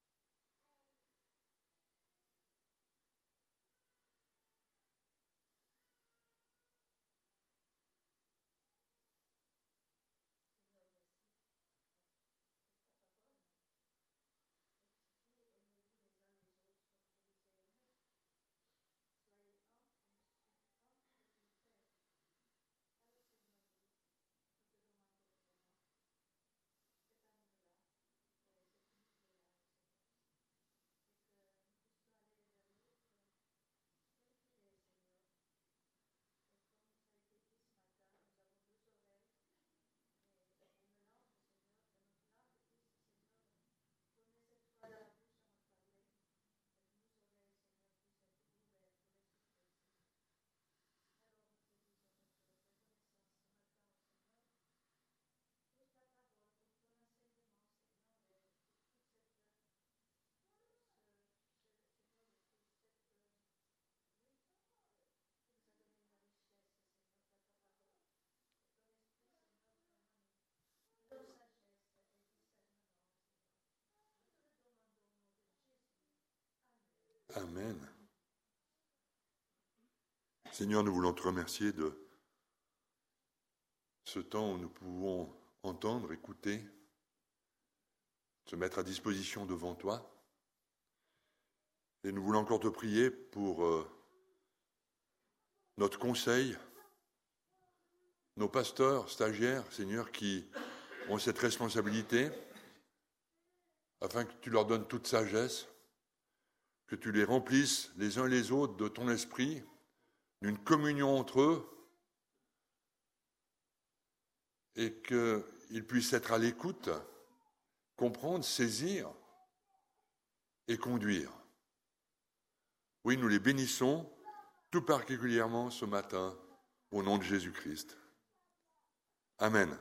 Amen. Seigneur, nous voulons te remercier de ce temps où nous pouvons entendre, écouter, se mettre à disposition devant toi. Et nous voulons encore te prier pour euh, notre conseil, nos pasteurs, stagiaires, Seigneur, qui ont cette responsabilité, afin que tu leur donnes toute sagesse, que tu les remplisses les uns les autres de ton esprit, d'une communion entre eux, et qu'ils puissent être à l'écoute, comprendre, saisir et conduire. Oui, nous les bénissons tout particulièrement ce matin au nom de Jésus-Christ. Amen.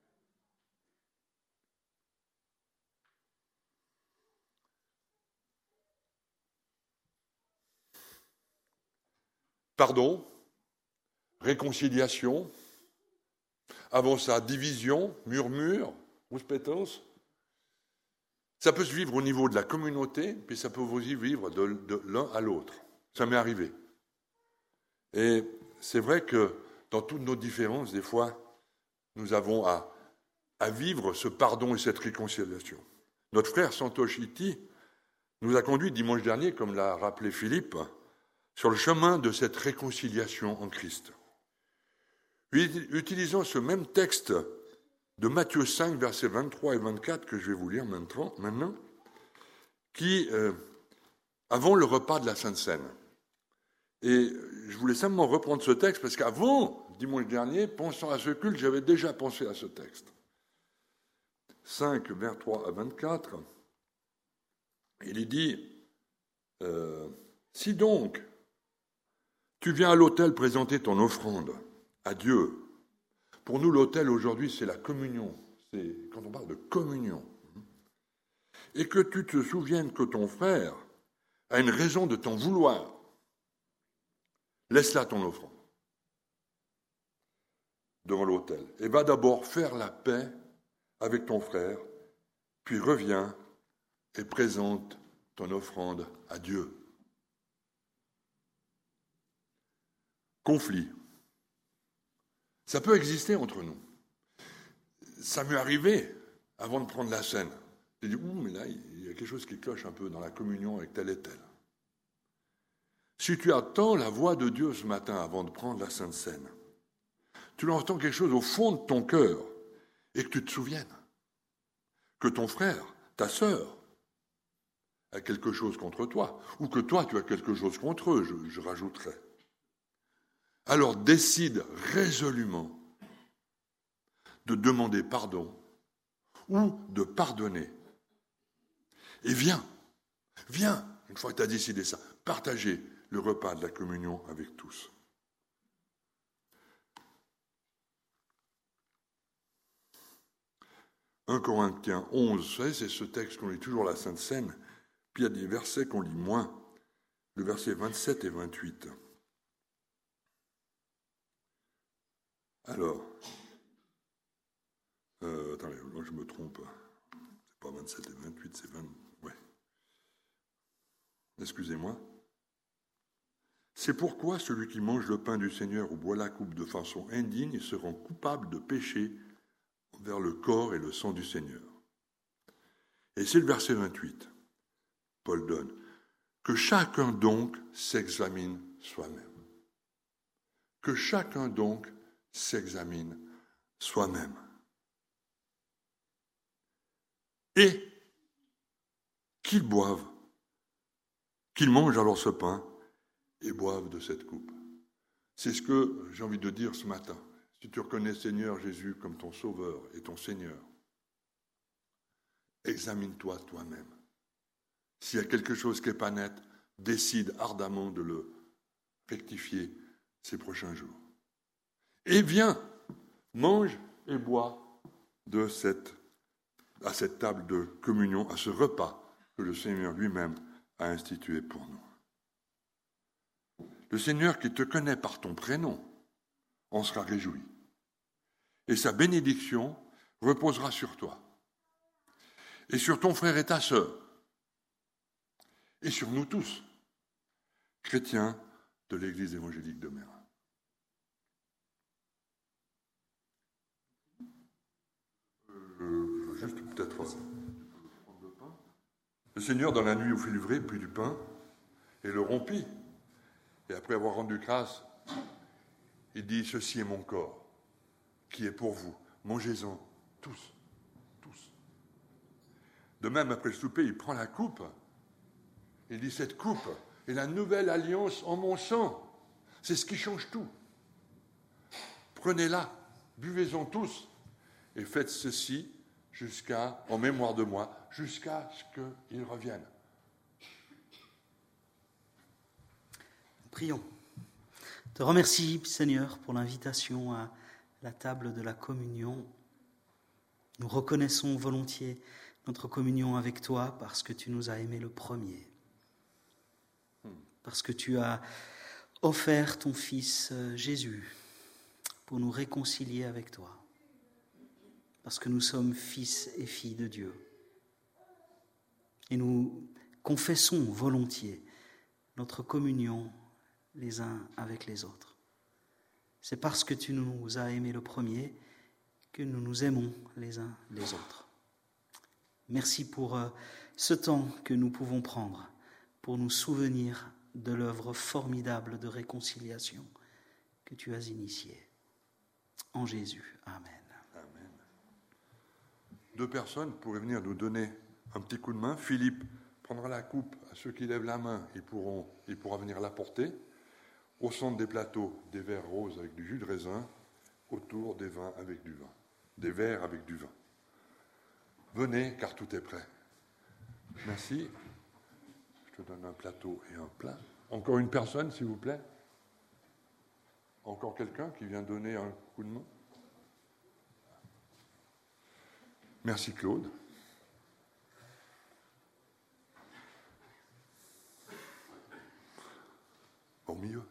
Pardon, réconciliation, avant ça, division, murmure, rouspétos. Ça peut se vivre au niveau de la communauté, puis ça peut aussi vivre de, de l'un à l'autre. Ça m'est arrivé. Et c'est vrai que dans toutes nos différences, des fois, nous avons à, à vivre ce pardon et cette réconciliation. Notre frère Santosh Iti nous a conduits dimanche dernier, comme l'a rappelé Philippe, sur le chemin de cette réconciliation en Christ. Utilisons ce même texte de Matthieu cinq, versets vingt-trois et vingt-quatre, que je vais vous lire maintenant, qui, euh, avant le repas de la Sainte Seine. Et je voulais simplement reprendre ce texte, parce qu'avant, dimanche dernier, pensant à ce culte, j'avais déjà pensé à ce texte. cinq, vingt-trois à vingt-quatre, il est dit, euh, « Si donc, Tu viens à l'autel présenter ton offrande à Dieu. Pour nous, l'autel aujourd'hui, c'est la communion. C'est quand on parle de communion. Et que tu te souviennes que ton frère a une raison de t'en vouloir. Laisse là ton offrande devant l'autel. Et va d'abord faire la paix avec ton frère, puis reviens et présente ton offrande à Dieu. Conflit. Ça peut exister entre nous. Ça m'est arrivé avant de prendre la scène. J'ai dit, ouh, mais là, il y a quelque chose qui cloche un peu dans la communion avec tel et tel. Si tu attends la voix de Dieu ce matin avant de prendre la Sainte Seine, tu entends quelque chose au fond de ton cœur et que tu te souviennes que ton frère, ta sœur, a quelque chose contre toi, ou que toi, tu as quelque chose contre eux, je, je rajouterai. Alors décide résolument de demander pardon ou de pardonner. Et viens, viens, une fois que tu as décidé ça, partager le repas de la communion avec tous. un Corinthiens onze, vous savez, c'est ce texte qu'on lit toujours la Sainte Seine, puis il y a des versets qu'on lit moins, le verset vingt-sept et vingt-huit. Alors, euh, attendez, moi je me trompe, c'est pas vingt-sept et vingt-huit, c'est vingt, ouais. Excusez-moi. C'est pourquoi celui qui mange le pain du Seigneur ou boit la coupe de façon indigne se rend coupable de péché vers le corps et le sang du Seigneur. Et c'est le verset vingt-huit. Paul donne que chacun donc s'examine soi-même. Que chacun donc s'examine soi-même. Et qu'il boive, qu'il mange alors ce pain et boive de cette coupe. C'est ce que j'ai envie de dire ce matin. Si tu reconnais Seigneur Jésus comme ton Sauveur et ton Seigneur, examine-toi toi-même. S'il y a quelque chose qui n'est pas net, décide ardemment de le rectifier ces prochains jours. Et viens, mange et bois de cette, à cette table de communion, à ce repas que le Seigneur lui-même a institué pour nous. Le Seigneur qui te connaît par ton prénom en sera réjoui. Et sa bénédiction reposera sur toi, et sur ton frère et ta sœur, et sur nous tous, chrétiens de l'Église évangélique de Mérin. Euh, juste peut-être prendre le pain. Le Seigneur, dans la nuit, où fut livré, prit du pain et le rompit. Et après avoir rendu grâce, il dit, ceci est mon corps, qui est pour vous. Mangez-en tous, tous. De même, après le souper, il prend la coupe. Il dit, cette coupe est la nouvelle alliance en mon sang. C'est ce qui change tout. Prenez-la, buvez-en tous, et faites ceci jusqu'à, en mémoire de moi, jusqu'à ce qu'il revienne. Prions. Je te remercie, Seigneur, pour l'invitation à la table de la communion. Nous reconnaissons volontiers notre communion avec toi parce que tu nous as aimés le premier. Parce que tu as offert ton Fils Jésus pour nous réconcilier avec toi. Parce que nous sommes fils et filles de Dieu. Et nous confessons volontiers notre communion les uns avec les autres. C'est parce que tu nous as aimés le premier que nous nous aimons les uns les autres. Merci pour ce temps que nous pouvons prendre pour nous souvenir de l'œuvre formidable de réconciliation que tu as initiée. En Jésus. Amen. Amen. Deux personnes pourraient venir nous donner un petit coup de main. Philippe prendra la coupe à ceux qui lèvent la main, ils pourront, il pourra venir la porter. Au centre des plateaux, des verres roses avec du jus de raisin, autour des vins avec du vin, des verres avec du vin. Venez, car tout est prêt. Merci. Je te donne un plateau et un plat. Encore une personne, s'il vous plaît. Encore quelqu'un qui vient donner un coup de main? Merci Claude. Au milieu.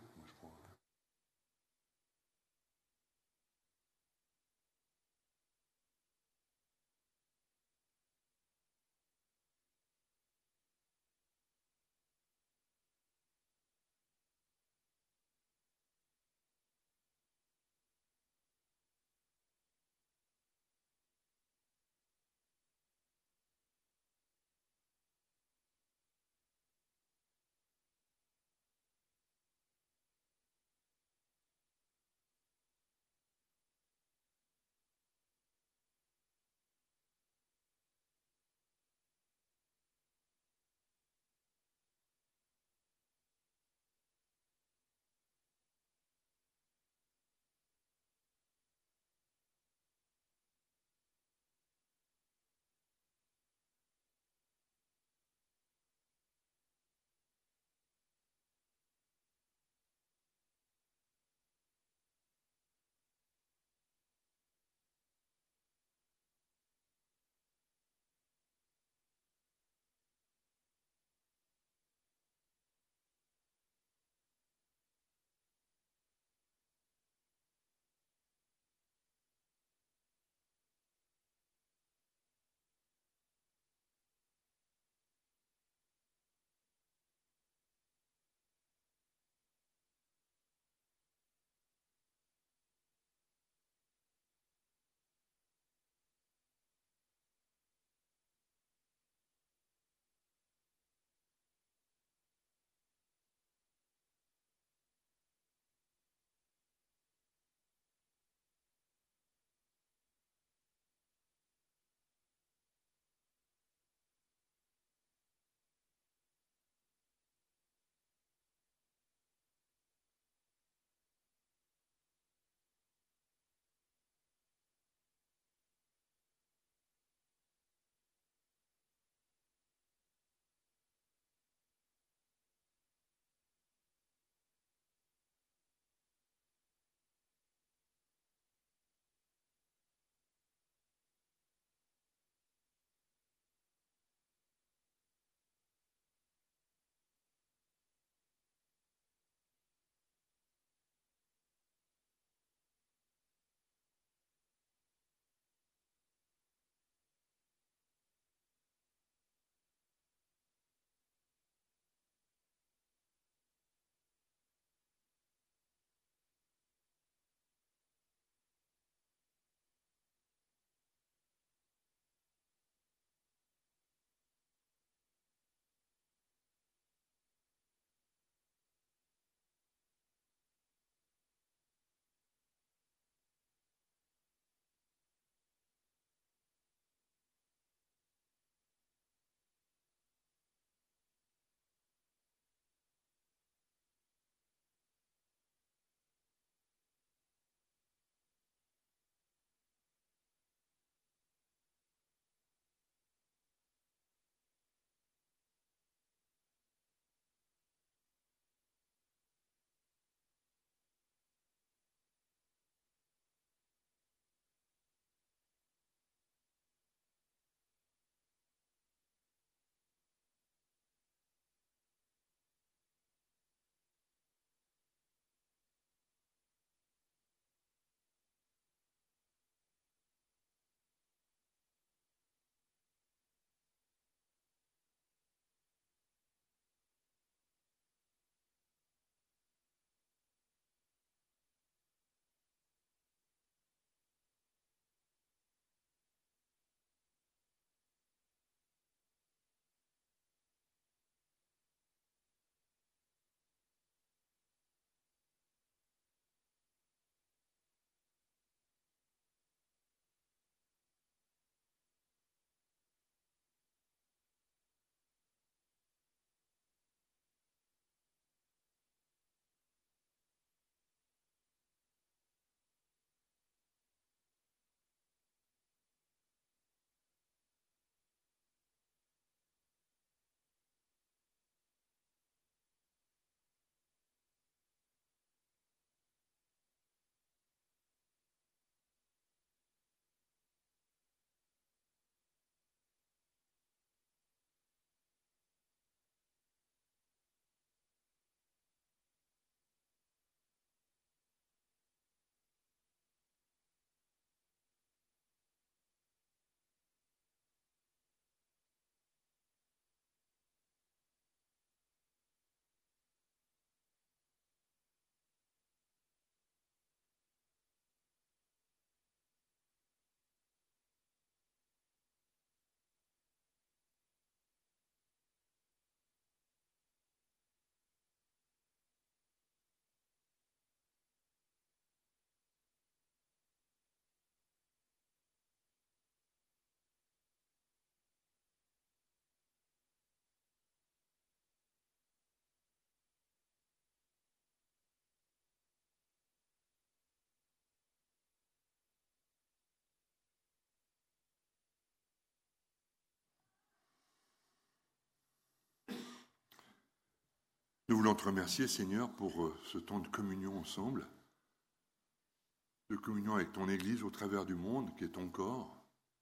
Nous voulons te remercier, Seigneur, pour euh, ce temps de communion ensemble, de communion avec ton Église au travers du monde, qui est ton corps,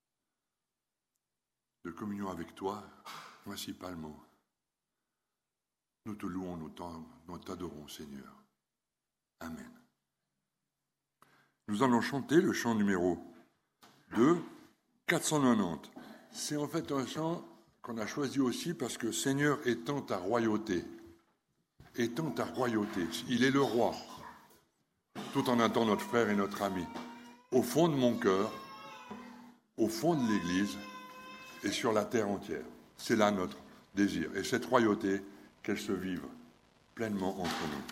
de communion avec toi, principalement. Nous te louons, nous t'en- nous t'adorons, Seigneur. Amen. Nous allons chanter le chant numéro deux, quatre cent quatre-vingt-dix. C'est en fait un chant qu'on a choisi aussi parce que Seigneur étant ta royauté, étant ta royauté, il est le roi, tout en étant notre frère et notre ami. Au fond de mon cœur, au fond de l'Église et sur la terre entière. C'est là notre désir. Et cette royauté, qu'elle se vive pleinement entre nous.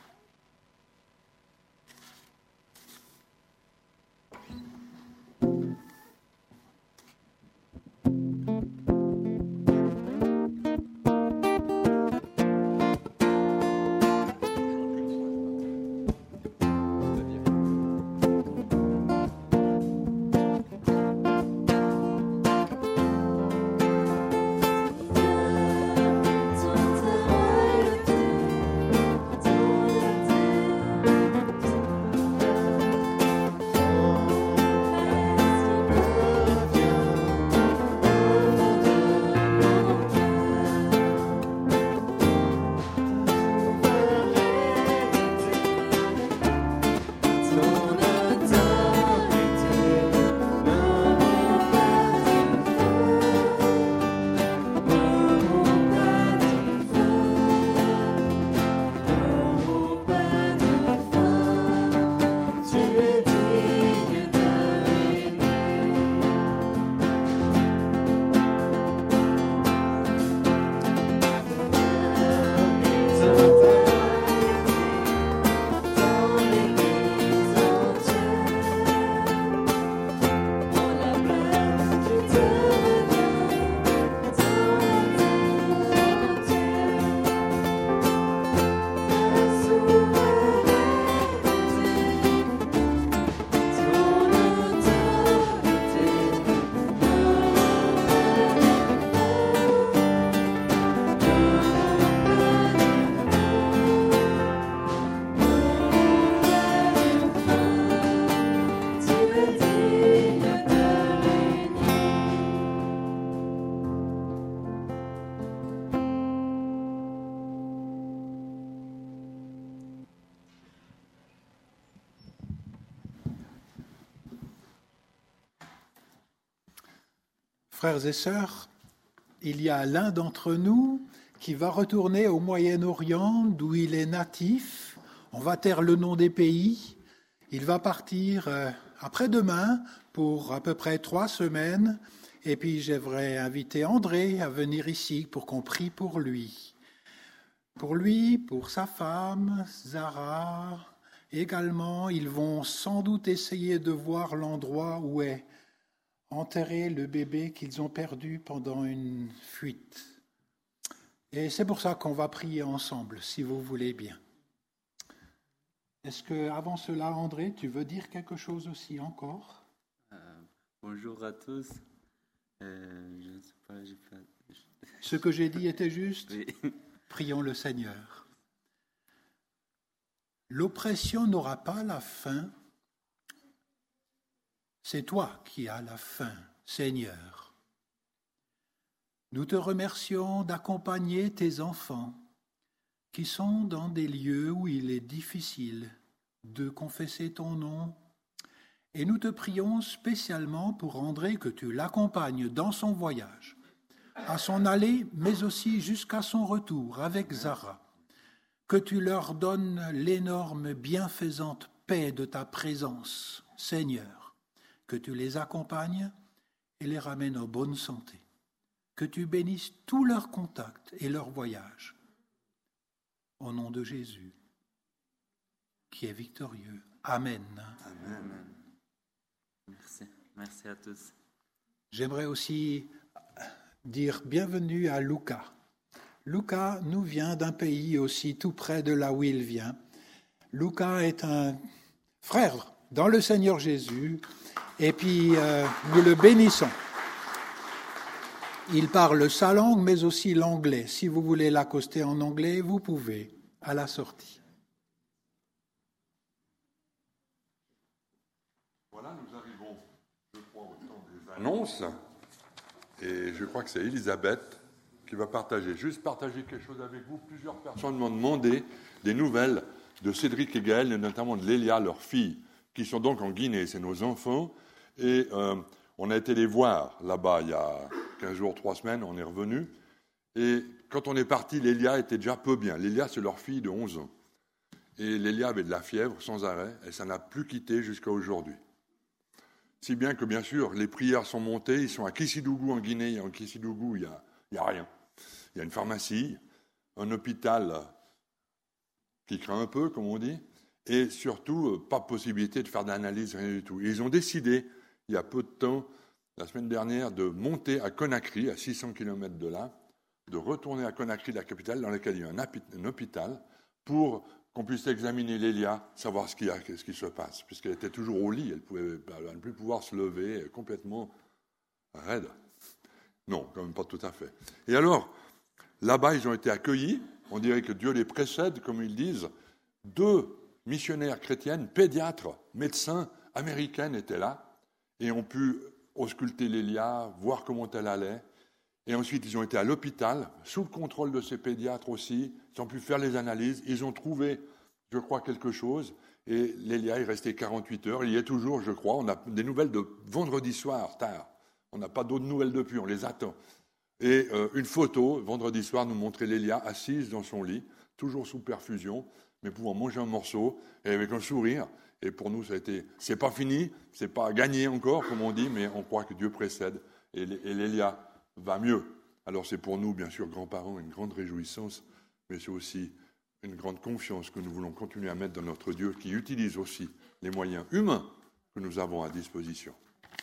Frères et sœurs, il y a l'un d'entre nous qui va retourner au Moyen-Orient, d'où il est natif. On va taire le nom des pays. Il va partir euh, après-demain pour à peu près trois semaines. Et puis j'aimerais inviter André à venir ici pour qu'on prie pour lui. Pour lui, pour sa femme, Zara. Également, ils vont sans doute essayer de voir l'endroit où est enterré le bébé qu'ils ont perdu pendant une fuite. Et c'est pour ça qu'on va prier ensemble, si vous voulez bien. Est-ce que, avant cela, André, tu veux dire quelque chose aussi encore ? Euh, bonjour à tous. Euh, je ne sais pas, j'ai pas... Ce que j'ai dit était juste ? Oui. Prions le Seigneur. L'oppression n'aura pas la fin. C'est toi qui as la fin, Seigneur. Nous te remercions d'accompagner tes enfants qui sont dans des lieux où il est difficile de confesser ton nom. Et nous te prions spécialement pour André que tu l'accompagnes dans son voyage, à son aller, mais aussi jusqu'à son retour avec Zara. Que tu leur donnes l'énorme bienfaisante paix de ta présence, Seigneur. Que tu les accompagnes et les ramènes en bonne santé. Que tu bénisses tous leurs contacts et leurs voyages. Au nom de Jésus, qui est victorieux. Amen. Amen. Merci. Merci à tous. J'aimerais aussi dire bienvenue à Luca. Luca nous vient d'un pays aussi tout près de là où il vient. Luca est un frère dans le Seigneur Jésus. Et puis, euh, nous le bénissons. Il parle sa langue, mais aussi l'anglais. Si vous voulez l'accoster en anglais, vous pouvez, à la sortie. Voilà, nous arrivons, je crois, au temps des annonces. Et je crois que c'est Elisabeth qui va partager. Juste partager quelque chose avec vous. Plusieurs personnes m'ont demandé des nouvelles de Cédric et Gaël, et notamment de Lélia, leur fille, qui sont donc en Guinée. C'est nos enfants. Et euh, on a été les voir là-bas il y a quinze jours, trois semaines. On est revenus. Et quand on est parti, Lélia était déjà peu bien. Lélia, c'est leur fille de onze ans. Et Lélia avait de la fièvre sans arrêt. Et ça n'a plus quitté jusqu'à aujourd'hui. Si bien que, bien sûr, les prières sont montées. Ils sont à Kissidougou, en Guinée. En Kissidougou, il n'y a, il y a rien. Il y a une pharmacie, un hôpital qui craint un peu, comme on dit, et surtout, pas de possibilité de faire d'analyse, rien du tout. Et ils ont décidé, il y a peu de temps, la semaine dernière, de monter à Conakry, à six cents kilomètres de là, de retourner à Conakry, la capitale, dans laquelle il y a un, un hôpital, pour qu'on puisse examiner Lélia, savoir ce qui, a, ce qui se passe, puisqu'elle était toujours au lit, elle, pouvait, elle ne plus pouvoir se lever, complètement raide. Non, quand même pas tout à fait. Et alors, là-bas, ils ont été accueillis, on dirait que Dieu les précède, comme ils disent. Deux missionnaires chrétiennes, pédiatres, médecins américaines étaient là, et ont pu ausculter Lélia, voir comment elle allait. Et ensuite, ils ont été à l'hôpital, sous le contrôle de ces pédiatres aussi. Ils ont pu faire les analyses. Ils ont trouvé, je crois, quelque chose. Et Lélia est restée quarante-huit heures. Il y est toujours, je crois. On a des nouvelles de vendredi soir, tard. On n'a pas d'autres nouvelles depuis, on les attend. Et euh, une photo, vendredi soir, nous montrait Lélia assise dans son lit, toujours sous perfusion, mais pouvant manger un morceau, et avec un sourire. Et pour nous, ça a été... C'est pas fini, c'est pas gagné encore, comme on dit, mais on croit que Dieu précède. Et, et Lélia va mieux. Alors c'est pour nous, bien sûr, grands-parents, une grande réjouissance, mais c'est aussi une grande confiance que nous voulons continuer à mettre dans notre Dieu, qui utilise aussi les moyens humains que nous avons à disposition.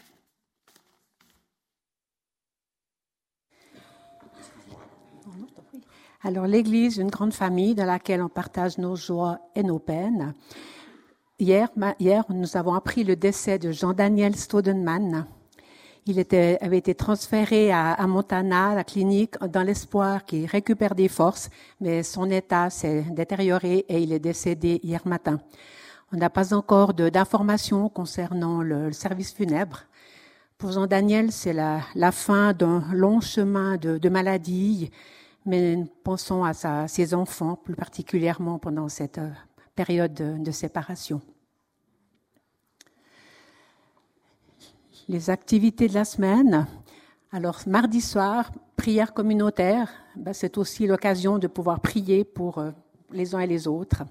Alors l'Église, une grande famille dans laquelle on partage nos joies et nos peines. Hier, hier nous avons appris le décès de Jean-Daniel Stodenman. Il était, avait été transféré à, à Montana, à la clinique, dans l'espoir qu'il récupère des forces, mais son état s'est détérioré et il est décédé hier matin. On n'a pas encore de, d'informations concernant le, le service funèbre. Pour Jean-Daniel, c'est la, la fin d'un long chemin de, de maladie, mais nous pensons à sa, ses enfants, plus particulièrement pendant cette euh, période de, de séparation. Les activités de la semaine. Alors, mardi soir, prière communautaire, ben, c'est aussi l'occasion de pouvoir prier pour euh, les uns et les autres.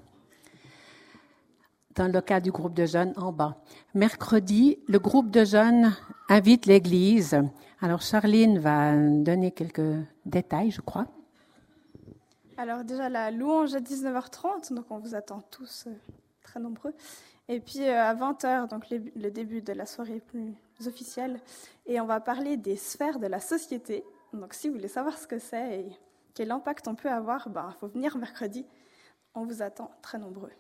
Dans le cas du groupe de jeunes en bas. Mercredi, le groupe de jeunes invite l'Église. Alors, Charline va donner quelques détails, je crois. Alors déjà, la louange à dix-neuf heures trente, donc on vous attend tous euh, très nombreux. Et puis euh, à vingt heures, donc les, le début de la soirée plus officielle. Et on va parler des sphères de la société. Donc si vous voulez savoir ce que c'est et quel impact on peut avoir, ben, faut venir mercredi. On vous attend très nombreux.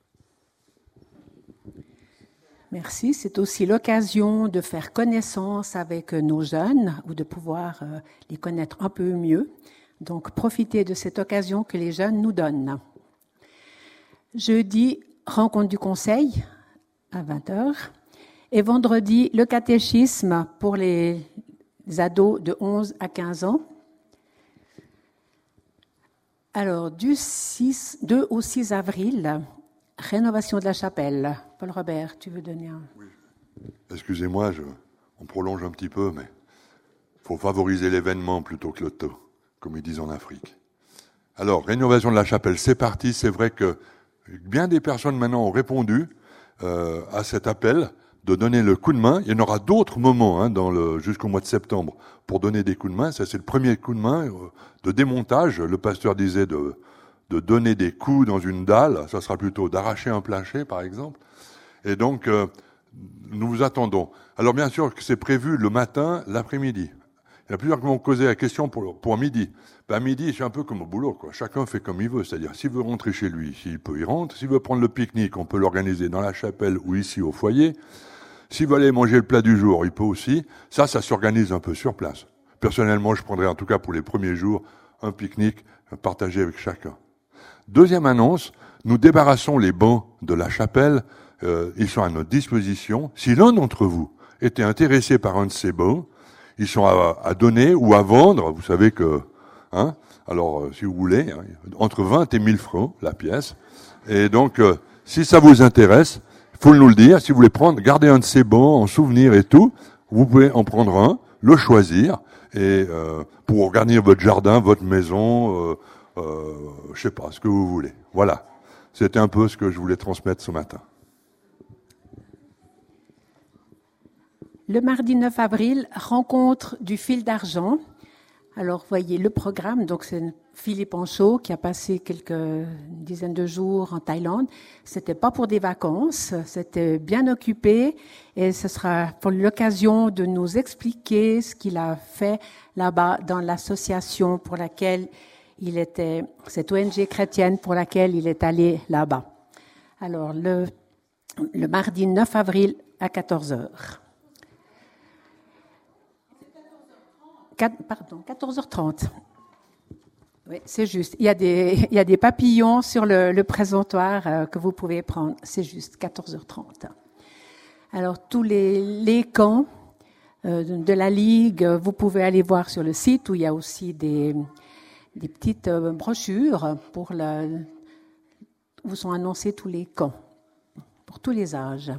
Merci. C'est aussi l'occasion de faire connaissance avec nos jeunes ou de pouvoir euh, les connaître un peu mieux. Donc, profitez de cette occasion que les jeunes nous donnent. Jeudi, rencontre du conseil à vingt heures. Et vendredi, le catéchisme pour les ados de onze à quinze ans. Alors, du six, deux au six avril, rénovation de la chapelle. Paul Robert, tu veux donner un... Oui. Excusez-moi, je, on prolonge un petit peu, mais il faut favoriser l'événement plutôt que le temps, comme ils disent en Afrique. Alors, rénovation de la chapelle, c'est parti. C'est vrai que bien des personnes maintenant ont répondu euh, à cet appel de donner le coup de main. Il y en aura d'autres moments hein, dans le, jusqu'au mois de septembre pour donner des coups de main. Ça, c'est le premier coup de main euh, de démontage. Le pasteur disait de, de donner des coups dans une dalle. Ça sera plutôt d'arracher un plancher, par exemple. Et donc, euh, nous vous attendons. Alors, bien sûr que c'est prévu le matin, l'après-midi. Il y a plusieurs qui m'ont posé la question pour, pour midi. Ben, midi, c'est un peu comme au boulot, quoi. Chacun fait comme il veut. C'est-à-dire, s'il veut rentrer chez lui, s'il peut, il rentre. S'il veut prendre le pique-nique, on peut l'organiser dans la chapelle ou ici au foyer. S'il veut aller manger le plat du jour, il peut aussi. Ça, ça s'organise un peu sur place. personnellement, je prendrai en tout cas pour les premiers jours un pique-nique partagé avec chacun. Deuxième annonce, nous débarrassons les bancs de la chapelle. Euh, ils sont à notre disposition. Si l'un d'entre vous était intéressé par un de ces bancs, ils sont à, à donner ou à vendre. Vous savez que, hein, alors euh, si vous voulez, hein, entre vingt et mille francs la pièce. Et donc, euh, si ça vous intéresse, il faut nous le dire. Si vous voulez prendre, garder un de ces bancs en souvenir et tout, vous pouvez en prendre un, le choisir, et euh, pour garnir votre jardin, votre maison, euh, euh, je sais pas, ce que vous voulez. Voilà. C'était un peu ce que je voulais transmettre ce matin. Le mardi neuf avril, rencontre du fil d'argent. Alors, voyez le programme. Donc, c'est Philippe Anchaud qui a passé quelques dizaines de jours en Thaïlande. C'était pas pour des vacances, c'était bien occupé, et ce sera pour l'occasion de nous expliquer ce qu'il a fait là-bas dans l'association pour laquelle il était, cette O N G chrétienne pour laquelle il est allé là-bas. Alors, le, le mardi neuf avril à quatorze heures. Pardon, quatorze heures trente. Oui, c'est juste. Il y a des, il y a des papillons sur le, le présentoir euh, que vous pouvez prendre. C'est juste, quatorze heures trente. Alors, tous les, les camps euh, de la Ligue, vous pouvez aller voir sur le site où il y a aussi des, des petites euh, brochures pour la, où sont annoncés tous les camps, pour tous les âges.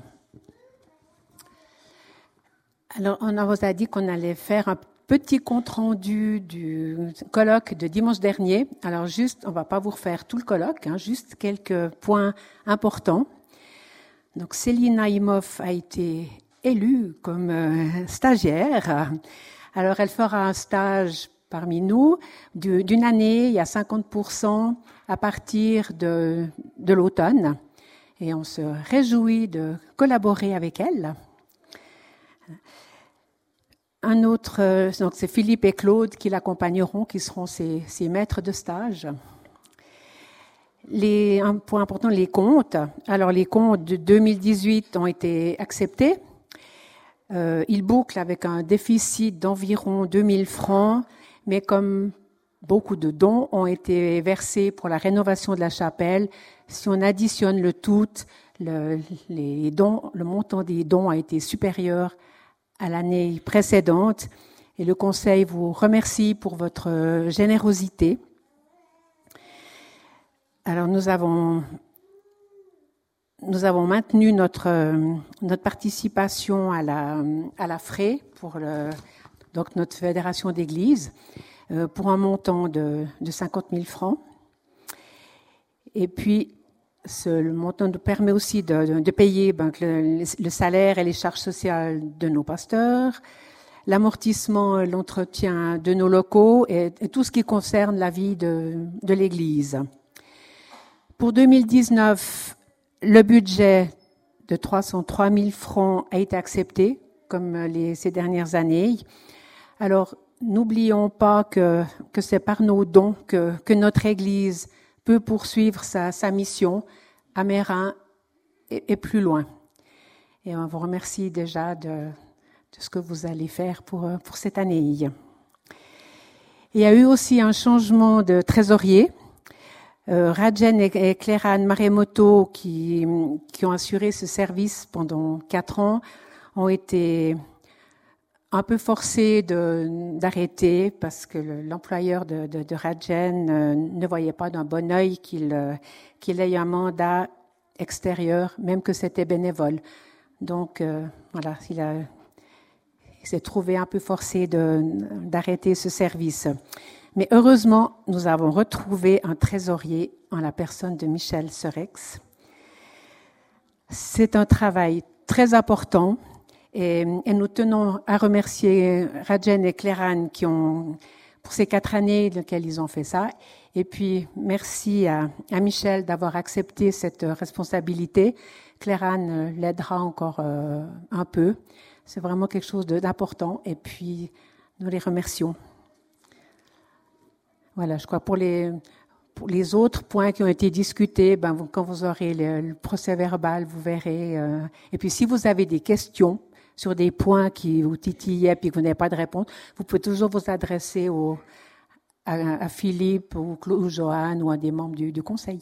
Alors, on vous a dit qu'on allait faire un petit compte-rendu du colloque de dimanche dernier. Alors juste, on va pas vous refaire tout le colloque, hein, juste quelques points importants. Donc Céline Naïmov a été élue comme euh, stagiaire. Alors elle fera un stage parmi nous d'une année, il y a cinquante pour cent à partir de, de l'automne. Et on se réjouit de collaborer avec elle. Un autre, donc c'est Philippe et Claude qui l'accompagneront, qui seront ses, ses maîtres de stage. Les, un point important, les comptes. Alors les comptes de deux mille dix-huit ont été acceptés. Euh, ils bouclent avec un déficit d'environ deux mille francs, mais comme beaucoup de dons ont été versés pour la rénovation de la chapelle, si on additionne le tout, le, les dons, le montant des dons a été supérieur à l'année précédente, et le Conseil vous remercie pour votre générosité. Alors nous avons, nous avons maintenu notre, notre participation à la, à la F R E pour le, donc notre fédération d'églises, euh, pour un montant de, de cinquante mille francs. Et puis, Ce, le montant nous permet aussi de, de, de payer ben, le, le salaire et les charges sociales de nos pasteurs, l'amortissement, l'entretien de nos locaux et, et tout ce qui concerne la vie de, de l'Église. Pour deux mille dix-neuf, le budget de trois cent trois mille francs a été accepté, comme les, ces dernières années. Alors, n'oublions pas que, que c'est par nos dons que, que notre Église peut poursuivre sa, sa mission à Meyrin et, et plus loin. Et on vous remercie déjà de, de ce que vous allez faire pour, pour cette année. Il y a eu aussi un changement de trésorier. Euh, Rajen et, et Cléran Maremoto, qui, qui ont assuré ce service pendant quatre ans, ont été un peu forcé de, d'arrêter parce que le, l'employeur de, de, de Rajen euh, ne voyait pas d'un bon œil qu'il, euh, qu'il ait un mandat extérieur, même que c'était bénévole. Donc, euh, voilà, il, a, il s'est trouvé un peu forcé de, d'arrêter ce service. Mais heureusement, nous avons retrouvé un trésorier en la personne de Michel Serex. C'est un travail très important. Et, et nous tenons à remercier Rajen et Cléran qui ont, pour ces quatre années dans lesquelles ils ont fait ça. Et puis, merci à, à Michel d'avoir accepté cette responsabilité. Cléran l'aidera encore euh, un peu. C'est vraiment quelque chose de, d'important. Et puis, nous les remercions. Voilà, je crois pour les, pour les autres points qui ont été discutés, ben, vous, quand vous aurez le, le procès verbal, vous verrez. Euh, et puis, si vous avez des questions, sur des points qui vous titillaient puis que vous n'avez pas de réponse, vous pouvez toujours vous adresser au, à, à Philippe ou Claude ou Joanne ou à des membres du, du conseil.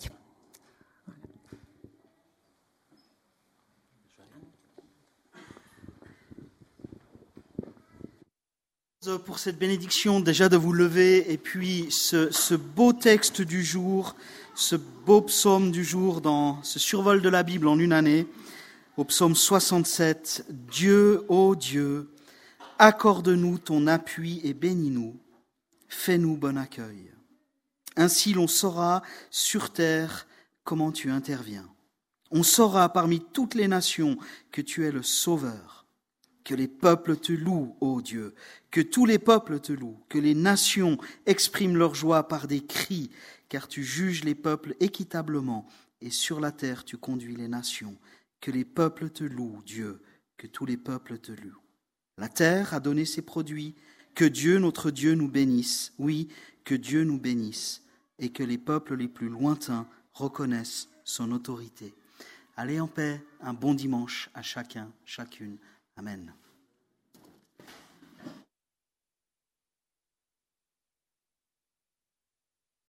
Pour cette bénédiction, déjà de vous lever, et puis ce, ce beau texte du jour, ce beau psaume du jour dans ce survol de la Bible en une année, au psaume soixante-sept, « Dieu, ô Dieu, accorde-nous ton appui et bénis-nous, fais-nous bon accueil. Ainsi l'on saura sur terre comment tu interviens. On saura parmi toutes les nations que tu es le Sauveur. Que les peuples te louent, ô Dieu, que tous les peuples te louent, que les nations expriment leur joie par des cris, car tu juges les peuples équitablement, et sur la terre tu conduis les nations. Que les peuples te louent, Dieu, que tous les peuples te louent. La terre a donné ses produits, que Dieu, notre Dieu, nous bénisse, oui, que Dieu nous bénisse, et que les peuples les plus lointains reconnaissent son autorité. Allez en paix, un bon dimanche à chacun, chacune. Amen.